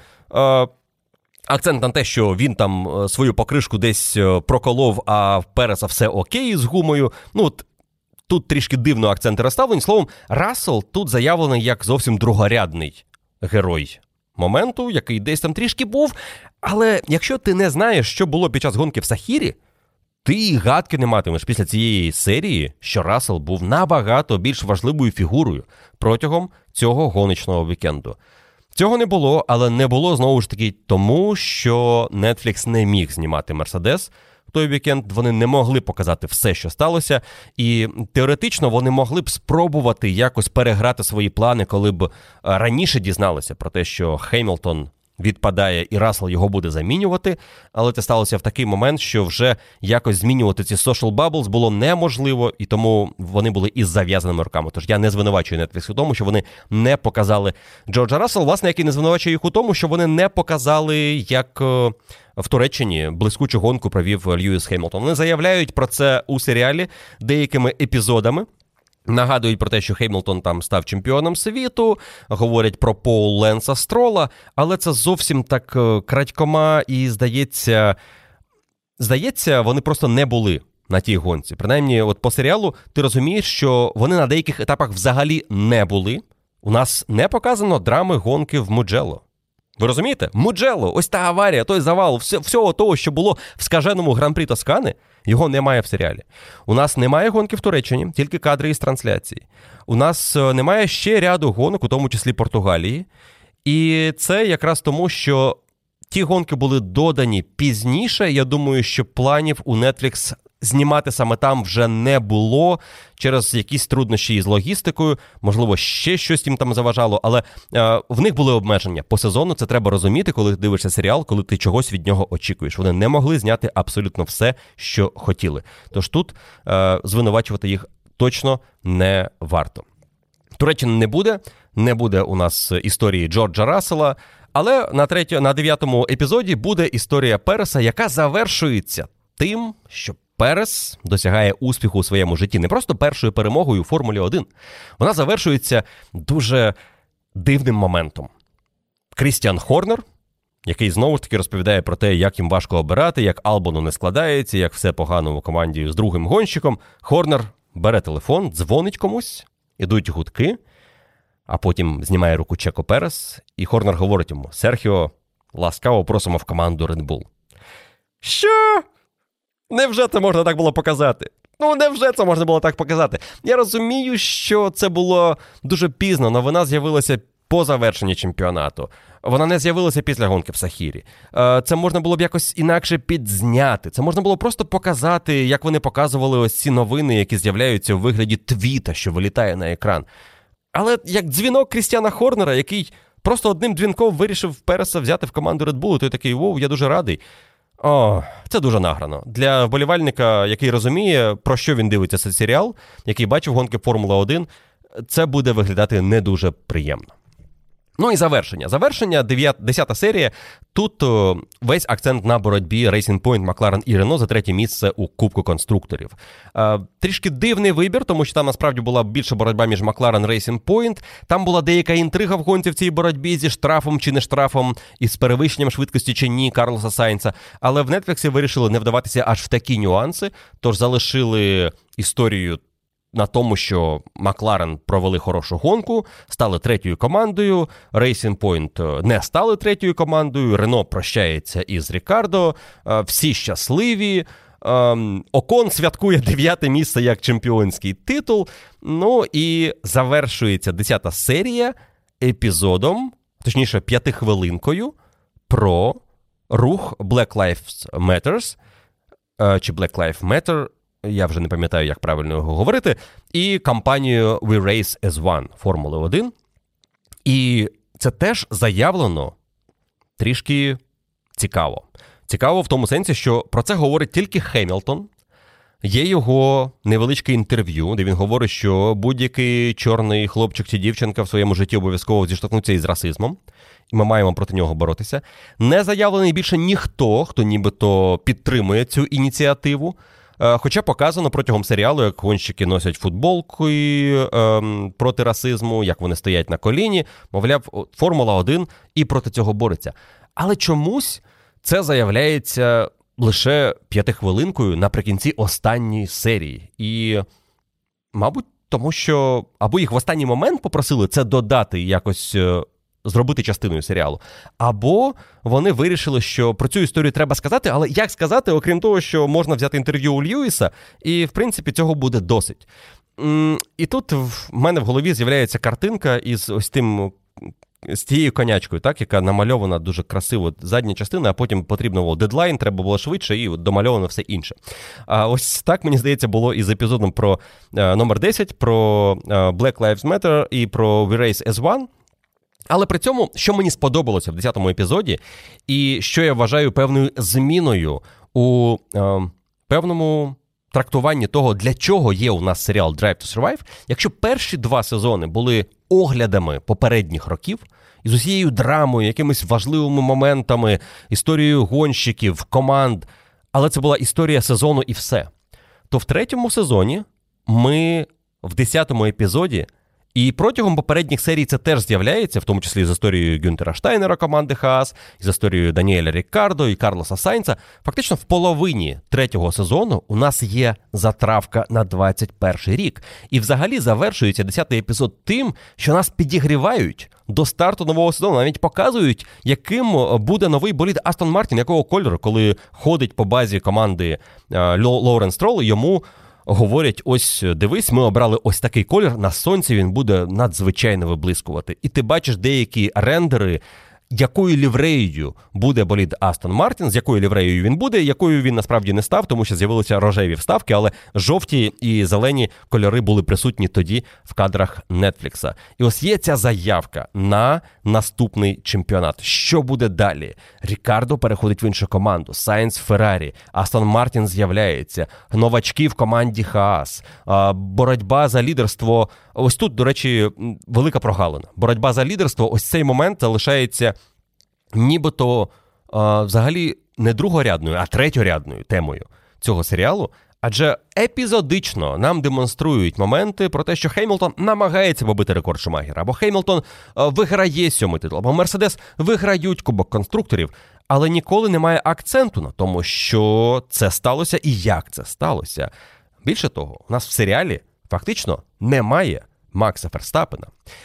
акцент на те, що він там свою покришку десь проколов, а в Переса все окей з гумою. Тут трішки дивно акценти розставлені. Словом, Рассел тут заявлений як зовсім другорядний герой моменту, який десь там трішки був. Але якщо ти не знаєш, що було під час гонки в Сахірі, ти і гадки не матимеш після цієї серії, що Рассел був набагато більш важливою фігурою протягом цього гоночного вікенду. Цього не було, але не було, знову ж таки, тому, що Netflix не міг знімати «Мерседес» в той вікенд, вони не могли показати все, що сталося, і теоретично вони могли б спробувати якось переграти свої плани, коли б раніше дізналися про те, що Хеймлтон відпадає і Рассел його буде замінювати, але це сталося в такий момент, що вже якось змінювати ці social bubbles було неможливо, і тому вони були із зав'язаними руками. Тож я не звинувачую Netflix у тому, що вони не показали Джорджа Рассела, власне, як і не звинувачую їх у тому, що вони не показали, як в Туреччині блискучу гонку провів Льюіс Хеймлтон. Вони заявляють про це у серіалі деякими епізодами. Нагадують про те, що Хеймлтон там став чемпіоном світу, говорять про Поул Ленса Строла, але це зовсім так крадькома і, здається, вони просто не були на тій гонці. Принаймні, от по серіалу ти розумієш, що вони на деяких етапах взагалі не були. У нас не показано драми гонки в Муджелло. Ви розумієте? Муджелло, ось та аварія, той завал, всього того, що було в скаженому Гран-прі Тоскани, його немає в серіалі. У нас немає гонки в Туреччині, тільки кадри із трансляції. У нас немає ще ряду гонок, у тому числі Португалії. І це якраз тому, що ті гонки були додані пізніше. Я думаю, що планів у Netflix знімати саме там вже не було через якісь труднощі із логістикою, можливо, ще щось їм там заважало, але в них були обмеження по сезону, це треба розуміти, коли ти дивишся серіал, коли ти чогось від нього очікуєш. Вони не могли зняти абсолютно все, що хотіли. Тож тут звинувачувати їх точно не варто. Туреччини не буде у нас історії Джорджа Рассела, але на 9-му епізоді буде історія Переса, яка завершується тим, що Перес досягає успіху у своєму житті не просто першою перемогою у Формулі 1. Вона завершується дуже дивним моментом. Крістіан Хорнер, який знову ж таки розповідає про те, як їм важко обирати, як Албону не складається, як все погано у команді з другим гонщиком. Хорнер бере телефон, дзвонить комусь, ідуть гудки, а потім знімає руку Чеко Перес, і Хорнер говорить йому: «Серхіо, ласкаво просимо в команду Red Bull». Що? Невже це можна так було показати? Невже це можна було так показати? Я розумію, що це було дуже пізно, новина з'явилася по завершенні чемпіонату. Вона не з'явилася після гонки в Сахірі. Це можна було б якось інакше підзняти. Це можна було просто показати, як вони показували ось ці новини, які з'являються у вигляді твіта, що вилітає на екран. Але як дзвінок Крістіана Хорнера, який просто одним дзвінком вирішив Переса взяти в команду Red Bull, той такий: «Воу, я дуже радий». Це дуже награно. Для вболівальника, який розуміє, про що він дивиться цей серіал, який бачив гонки Формула-1, це буде виглядати не дуже приємно. І завершення. 10-та серія. Тут весь акцент на боротьбі Racing Point, Макларен і Рено за третє місце у Кубку конструкторів. Трішки дивний вибір, тому що там насправді була більша боротьба між Макларен і Racing Point. Там була деяка інтрига в гонці в цій боротьбі зі штрафом чи не штрафом, із перевищенням швидкості чи ні Карлоса Сайнца. Але в Netflix вирішили не вдаватися аж в такі нюанси, тож залишили історію на тому, що Макларен провели хорошу гонку, стали третьою командою, Racing Point не стали третьою командою, Рено прощається із Рікардо, всі щасливі, Окон святкує 9-те місце як чемпіонський титул. І завершується 10-та серія епізодом, точніше 5-хвилинкою, про рух Black Lives Matter, чи Black Lives Matter, я вже не пам'ятаю, як правильно його говорити, і кампанію We Race as One Формули 1. І це теж заявлено трішки цікаво. Цікаво в тому сенсі, що про це говорить тільки Хемілтон. Є його невеличке інтерв'ю, де він говорить, що будь-який чорний хлопчик чи дівчинка в своєму житті обов'язково зіштовхнуться із расизмом, і ми маємо проти нього боротися. Не заявлений більше ніхто, хто нібито підтримує цю ініціативу, хоча показано протягом серіалу, як гонщики носять футболки проти расизму, як вони стоять на коліні, мовляв, Формула-1 і проти цього бореться. Але чомусь це заявляється лише 5-хвилинкою наприкінці останньої серії. І, мабуть, тому що або їх в останній момент попросили це додати, якось зробити частиною серіалу, або вони вирішили, що про цю історію треба сказати, але як сказати, окрім того, що можна взяти інтерв'ю у Льюіса, і, в принципі, цього буде досить. І тут в мене в голові з'являється картинка із ось тим, з тією конячкою, так, яка намальована дуже красиво, задня частина, а потім потрібно було дедлайн, треба було швидше, і домальовано все інше. А ось так, мені здається, було і з епізодом про номер 10, про Black Lives Matter і про We Race as One. Але при цьому, що мені сподобалося в 10-му епізоді, і що я вважаю певною зміною у певному трактуванні того, для чого є у нас серіал Drive to Survive, якщо перші 2 сезони були оглядами попередніх років, із усією драмою, якимись важливими моментами, історією гонщиків, команд, але це була історія сезону і все, то в 3-му сезоні ми в 10-му епізоді, і протягом попередніх серій це теж з'являється, в тому числі з історією Гюнтера Штайнера команди Хаас, з історією Даніеля Ріккардо і Карлоса Сайнца. Фактично в половині 3-го сезону у нас є затравка на 21-й рік. І взагалі завершується 10-й епізод тим, що нас підігрівають до старту нового сезону, навіть показують, яким буде новий болід Астон Мартін, якого кольору, коли ходить по базі команди Лоуренс Стролл, йому говорять, ось, дивись, ми обрали ось такий колір, на сонці він буде надзвичайно виблискувати. І ти бачиш деякі рендери, якою лівреєю буде болід Астон Мартін, з якою лівреєю він буде, якою він насправді не став, тому що з'явилися рожеві вставки, але жовті і зелені кольори були присутні тоді в кадрах Нетфлікса. І ось є ця заявка на наступний чемпіонат. Що буде далі? Ріккардо переходить в іншу команду, Сайнц в Феррарі, Астон Мартін з'являється, новачки в команді Хаас, боротьба за лідерство. Ось тут, до речі, велика прогалина. Боротьба за лідерство, ось цей момент залишається нібито взагалі не другорядною, а третьорядною темою цього серіалу. Адже епізодично нам демонструють моменти про те, що Хеймлтон намагається побити рекорд Шумахера, або Хеймлтон виграє 7-й титул, або Мерседес виграють Кубок конструкторів, але ніколи немає акценту на тому, що це сталося і як це сталося. Більше того, у нас в серіалі фактично немає Макса Ферстаппена.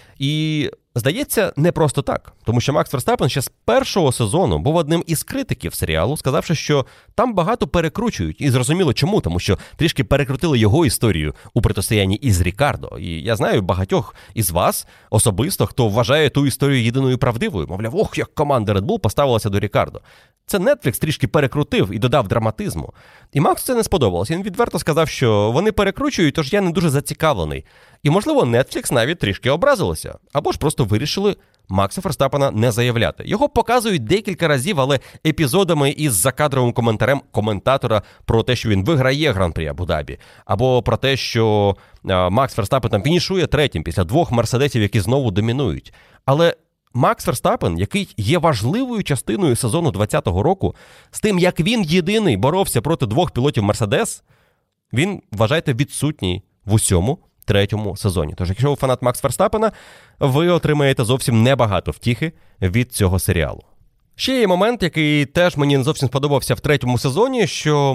І, здається, не просто так. Тому що Макс Ферстаппен ще з першого сезону був одним із критиків серіалу, сказавши, що там багато перекручують. І зрозуміло чому, тому що трішки перекрутили його історію у протистоянні із Ріккардо. І я знаю багатьох із вас особисто, хто вважає ту історію єдиною правдивою. Мовляв, ох, як команда Red Bull поставилася до Ріккардо. Це Netflix трішки перекрутив і додав драматизму. І Максу це не сподобалось. Він відверто сказав, що вони перекручують, тож я не дуже зацікавлений. І, можливо, Netflix навіть трішки образилося. Або ж просто вирішили Макса Ферстаппена не заявляти. Його показують декілька разів, але епізодами із закадровим коментарем коментатора про те, що він виграє Гран-прі Абу-Дабі. Або про те, що Макс Ферстаппен там фінішує третім після 2 мерседесів, які знову домінують. Але Макс Ферстаппен, який є важливою частиною сезону 2020 року, з тим, як він єдиний боровся проти 2 пілотів Мерседес, він, вважайте, відсутній в усьому 3-му сезоні. Тож, якщо ви фанат Макса Ферстаппена, ви отримаєте зовсім небагато втіхи від цього серіалу. Ще є момент, який теж мені не зовсім сподобався в 3-му сезоні,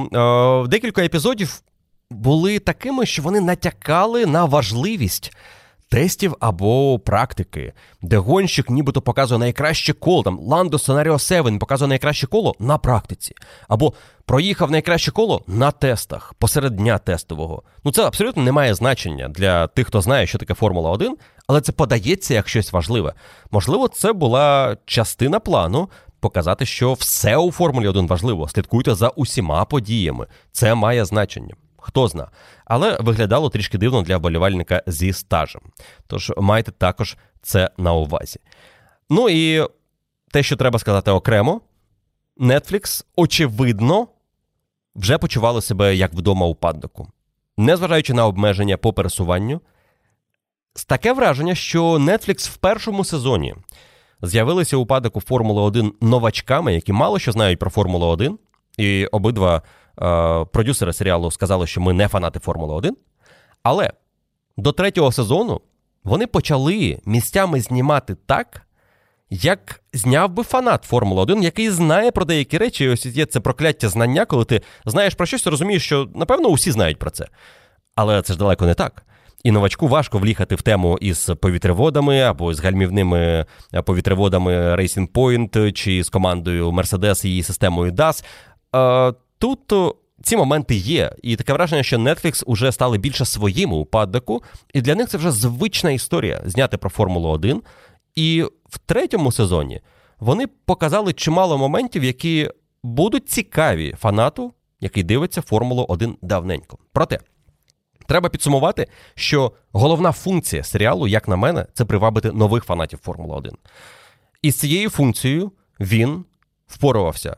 що декілька епізодів були такими, що вони натякали на важливість тестів або практики, де гонщик нібито показує найкраще коло, там Ландо Сценаріо 7 показує найкраще коло на практиці, або проїхав найкраще коло на тестах, посеред дня тестового. Ну це абсолютно не має значення для тих, хто знає, що таке Формула-1, але це подається як щось важливе. Можливо, це була частина плану показати, що все у Формулі-1 важливо, слідкуйте за усіма подіями, це має значення. Хто зна. Але виглядало трішки дивно для вболівальника зі стажем. Тож майте також це на увазі. Ну і те, що треба сказати окремо, Netflix, очевидно, вже почували себе як вдома у паддоку. Незважаючи на обмеження по пересуванню, таке враження, що Netflix в першому сезоні з'явилися у паддоку Формули-1 новачками, які мало що знають про Формулу-1, і обидва продюсери серіалу сказали, що ми не фанати Формули-1, але до третього сезону вони почали місцями знімати так, як зняв би фанат Формули-1, який знає про деякі речі. Ось є це прокляття знання, коли ти знаєш про щось, розумієш, що, напевно, усі знають про це. Але це ж далеко не так. І новачку важко вліхати в тему із повітреводами або з гальмівними повітреводами Racing Point чи з командою Mercedes і її системою DAS. Тут ці моменти є. І таке враження, що Netflix уже стали більше своїми у паддоку, і для них це вже звична історія зняти про Формулу-1. І в третьому сезоні вони показали чимало моментів, які будуть цікаві фанату, який дивиться Формулу-1 давненько. Проте, треба підсумувати, що головна функція серіалу, як на мене, це привабити нових фанатів Формули-1. І з цією функцією він впорався.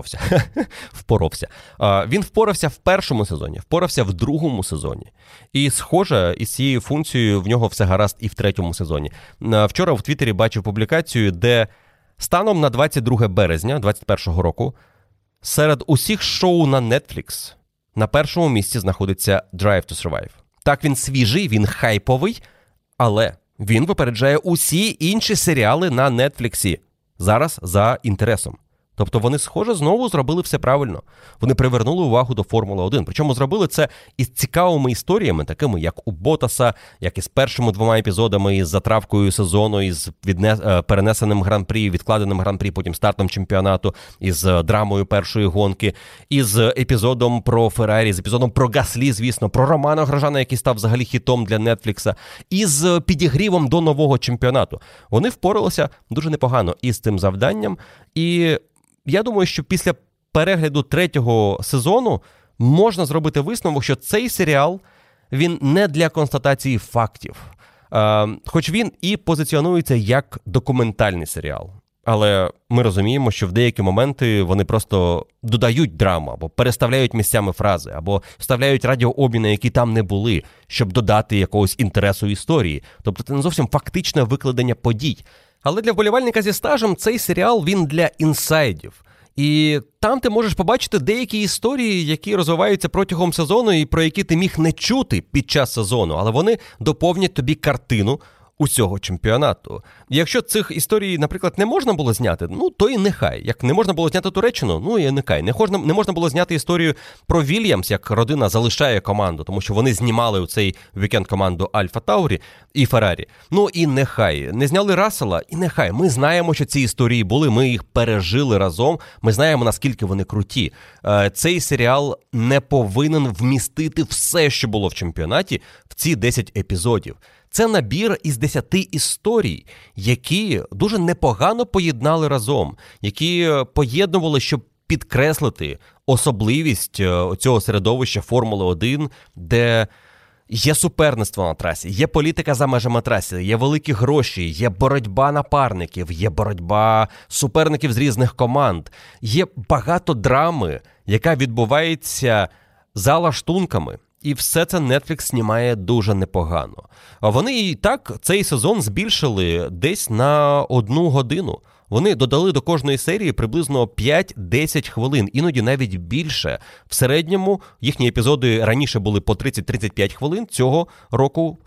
Він впорався в першому сезоні, впорався в другому сезоні. І, схоже, із цією функцією в нього все гаразд і в третьому сезоні. Вчора в Твіттері бачив публікацію, де станом на 22 березня 2021 року серед усіх шоу на Netflix на першому місці знаходиться Drive to Survive. Так, він свіжий, він хайповий, але він випереджає усі інші серіали на Netflix зараз за інтересом. Тобто вони, схоже, знову зробили все правильно. Вони привернули увагу до Формули-1. Причому зробили це із цікавими історіями, такими як у Ботаса, як із першими 2 епізодами, із затравкою сезону, із перенесеним гран-прі, відкладеним гран-прі, потім стартом чемпіонату, із драмою першої гонки, із епізодом про Феррарі, з епізодом про Гаслі, звісно, про Романа Грожана, який став взагалі хітом для Нетфлікса, із підігрівом до нового чемпіонату. Вони впоралися дуже непогано із цим завданням, і я думаю, що після перегляду третього сезону можна зробити висновок, що цей серіал, він не для констатації фактів. Хоч він і позиціонується як документальний серіал. Але ми розуміємо, що в деякі моменти вони просто додають драму, або переставляють місцями фрази, або вставляють радіообміни, які там не були, щоб додати якогось інтересу історії. Тобто це не зовсім фактичне викладення подій. Але для вболівальника зі стажем цей серіал, він для інсайдів. І там ти можеш побачити деякі історії, які розвиваються протягом сезону і про які ти міг не чути під час сезону, але вони доповнять тобі картину усього чемпіонату. І якщо цих історій, наприклад, не можна було зняти, то і нехай. Як не можна було зняти Туреччину, і нехай. Не можна було зняти історію про Вільямс, як родина залишає команду, тому що вони знімали у цей вікенд команду Альфа Таурі і Феррарі. І нехай. Не зняли Рассела, і нехай. Ми знаємо, що ці історії були, ми їх пережили разом, ми знаємо, наскільки вони круті. Цей серіал не повинен вмістити все, що було в чемпіонаті, в ці 10 епізодів. Це набір із 10 історій, які дуже непогано поєднали разом, які поєднували, щоб підкреслити особливість цього середовища Формули-1, де є суперництво на трасі, є політика за межами траси, є великі гроші, є боротьба напарників, є боротьба суперників з різних команд, є багато драми, яка відбувається за лаштунками. І все це Netflix знімає дуже непогано. А вони і так цей сезон збільшили десь на 1 годину. Вони додали до кожної серії приблизно 5-10 хвилин, іноді навіть більше. В середньому їхні епізоди раніше були по 30-35 хвилин, цього року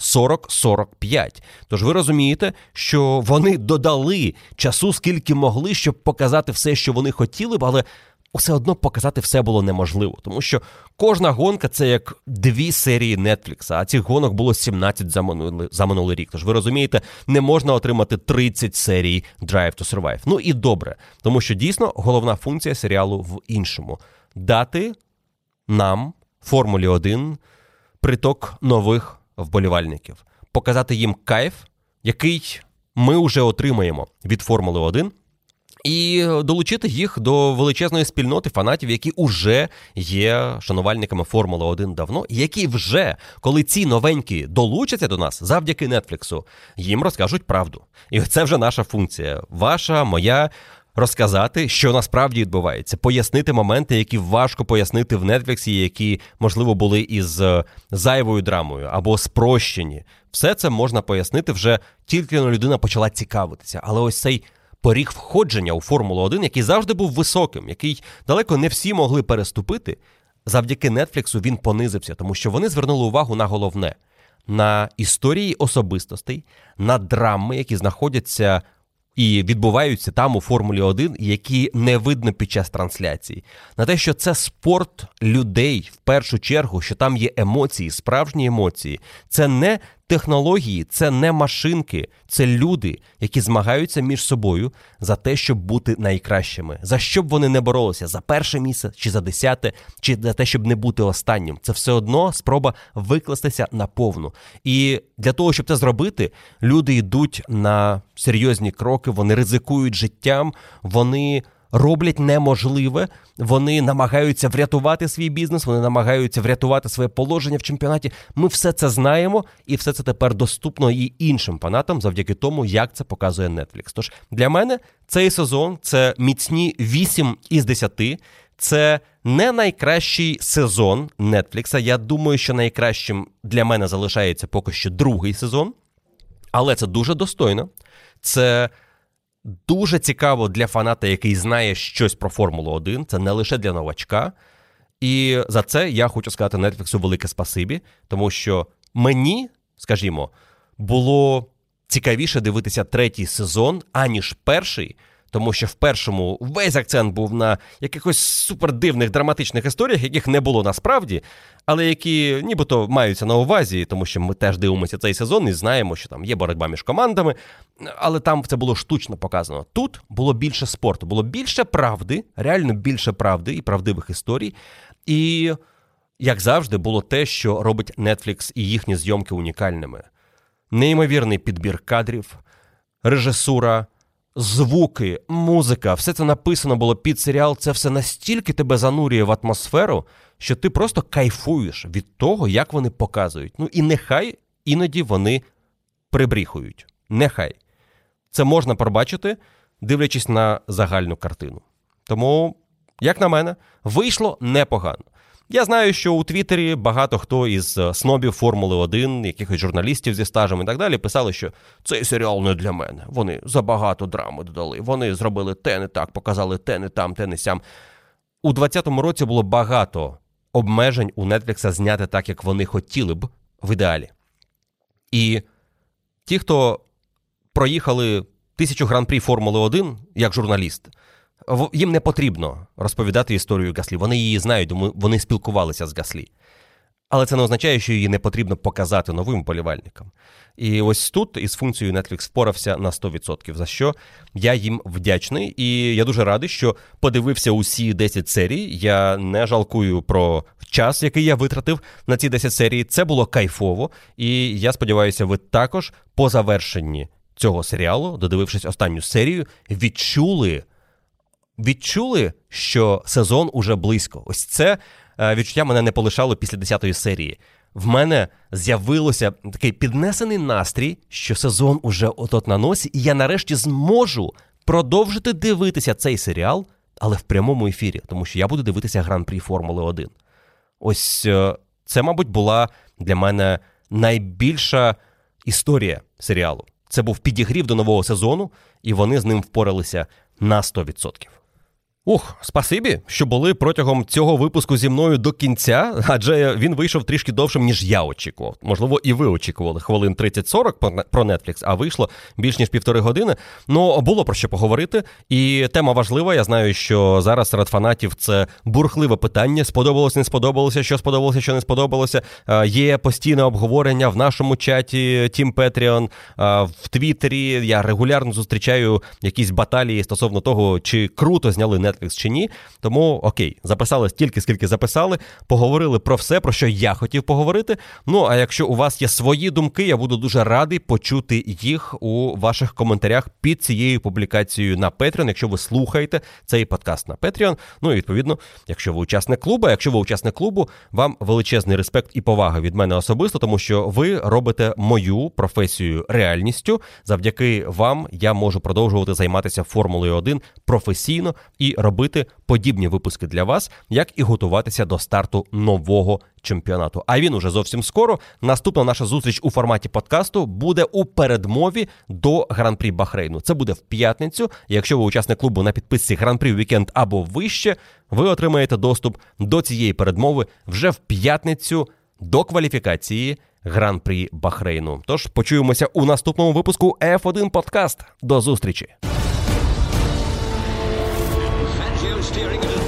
40-45. Тож ви розумієте, що вони додали часу, скільки могли, щоб показати все, що вони хотіли б, але все одно показати все було неможливо, тому що кожна гонка – це як 2 серії Netflix, а цих гонок було 17 за минулий рік. Тож ви розумієте, не можна отримати 30 серій Drive to Survive. І добре, тому що дійсно головна функція серіалу в іншому – дати нам, Формулі 1, приток нових вболівальників, показати їм кайф, який ми вже отримаємо від Формули 1, і долучити їх до величезної спільноти фанатів, які вже є шанувальниками Формули-1 давно, і які вже, коли ці новенькі долучаться до нас завдяки Нетфліксу, їм розкажуть правду. І це вже наша функція. Ваша, моя, розказати, що насправді відбувається, пояснити моменти, які важко пояснити в Netflix, які, можливо, були із зайвою драмою або спрощені. Все це можна пояснити вже тільки людина почала цікавитися. Але ось цей поріг входження у Формулу-1, який завжди був високим, який далеко не всі могли переступити, завдяки Netflix він понизився, тому що вони звернули увагу на головне – на історії особистостей, на драми, які знаходяться і відбуваються там у Формулі-1, які не видно під час трансляції. На те, що це спорт людей, в першу чергу, що там є емоції, справжні емоції. Це не технології, це не машинки, це люди, які змагаються між собою за те, щоб бути найкращими. За що б вони не боролися, за перше місце, чи за 10-те, чи за те, щоб не бути останнім. Це все одно спроба викластися наповну. І для того, щоб це зробити, люди йдуть на серйозні кроки, вони ризикують життям, вони роблять неможливе, вони намагаються врятувати свій бізнес, вони намагаються врятувати своє положення в чемпіонаті. Ми все це знаємо, і все це тепер доступно і іншим фанатам завдяки тому, як це показує Netflix. Тож для мене цей сезон – це міцні 8 із 10. Це не найкращий сезон Netflix. Я думаю, що найкращим для мене залишається поки що другий сезон. Але це дуже достойно. Це дуже цікаво для фаната, який знає щось про Формулу-1. Це не лише для новачка. І за це я хочу сказати Netflixу велике спасибі, тому що мені, скажімо, було цікавіше дивитися третій сезон, аніж перший, тому що в першому весь акцент був на якихось супердивних драматичних історіях, яких не було насправді, але які нібито маються на увазі, тому що ми теж дивимося цей сезон і знаємо, що там є боротьба між командами, але там це було штучно показано. Тут було більше спорту, було більше правди, реально більше правди і правдивих історій. І, як завжди, було те, що робить Netflix і їхні зйомки унікальними. Неймовірний підбір кадрів, режисура, звуки, музика, все це написано було під серіал, це все настільки тебе занурює в атмосферу, що ти просто кайфуєш від того, як вони показують. Ну і нехай іноді вони прибріхують. Нехай. Це можна пробачити, дивлячись на загальну картину. Тому, як на мене, вийшло непогано. Я знаю, що у Твіттері багато хто із снобів Формули-1, якихось журналістів зі стажем і так далі, писали, що цей серіал не для мене. Вони забагато драми додали. Вони зробили те не так, показали те не там, те не сям. У 2020 році було багато обмежень у Netflix зняти так, як вони хотіли б в ідеалі. І ті, хто проїхали 1000 гран-прі Формули-1 як журналіст, їм не потрібно розповідати історію Гаслі. Вони її знають, вони спілкувалися з Гаслі. Але це не означає, що її не потрібно показати новим вболівальникам. І ось тут із функцією Netflix впорався на 100%, за що я їм вдячний. І я дуже радий, що подивився усі 10 серій. Я не жалкую про час, який я витратив на ці 10 серій. Це було кайфово. І я сподіваюся, ви також по завершенні цього серіалу, додивившись останню серію, відчули, що сезон уже близько. Ось це відчуття мене не полишало після 10-ї серії. В мене з'явилося такий піднесений настрій, що сезон уже от-от на носі, і я нарешті зможу продовжити дивитися цей серіал, але в прямому ефірі, тому що я буду дивитися Гран-прі Формули-1. Ось це, мабуть, була для мене найбільша історія серіалу. Це був підігрів до нового сезону, і вони з ним впоралися на 100%. Спасибі, що були протягом цього випуску зі мною до кінця, адже він вийшов трішки довшим, ніж я очікував. Можливо, і ви очікували хвилин 30-40 про Netflix, а вийшло більш ніж 1,5 години. Ну, було про що поговорити, і тема важлива. Я знаю, що зараз серед фанатів це бурхливе питання. Сподобалося, не сподобалося, що не сподобалося. Є постійне обговорення в нашому чаті Team Patreon, в Твіттері. Я регулярно зустрічаю якісь баталії стосовно того, чи круто зняли Netflix Netflix чи ні. Тому окей, записали стільки, скільки записали, поговорили про все, про що я хотів поговорити. Ну, а якщо у вас є свої думки, я буду дуже радий почути їх у ваших коментарях під цією публікацією на Patreon, якщо ви слухаєте цей подкаст на Patreon. Ну і відповідно, якщо ви учасник клубу, вам величезний респект і повага від мене особисто, тому що ви робите мою професію реальністю. Завдяки вам я можу продовжувати займатися Формулою 1 професійно і робити подібні випуски для вас, як і готуватися до старту нового чемпіонату. А він уже зовсім скоро. Наступна наша зустріч у форматі подкасту буде у передмові до Гран-прі Бахрейну. Це буде в п'ятницю. Якщо ви учасник клубу на підписці Гран-прі Вікенд або вище, ви отримаєте доступ до цієї передмови вже в п'ятницю до кваліфікації Гран-прі Бахрейну. Тож почуємося у наступному випуску F1 Подкаст. До зустрічі! Steering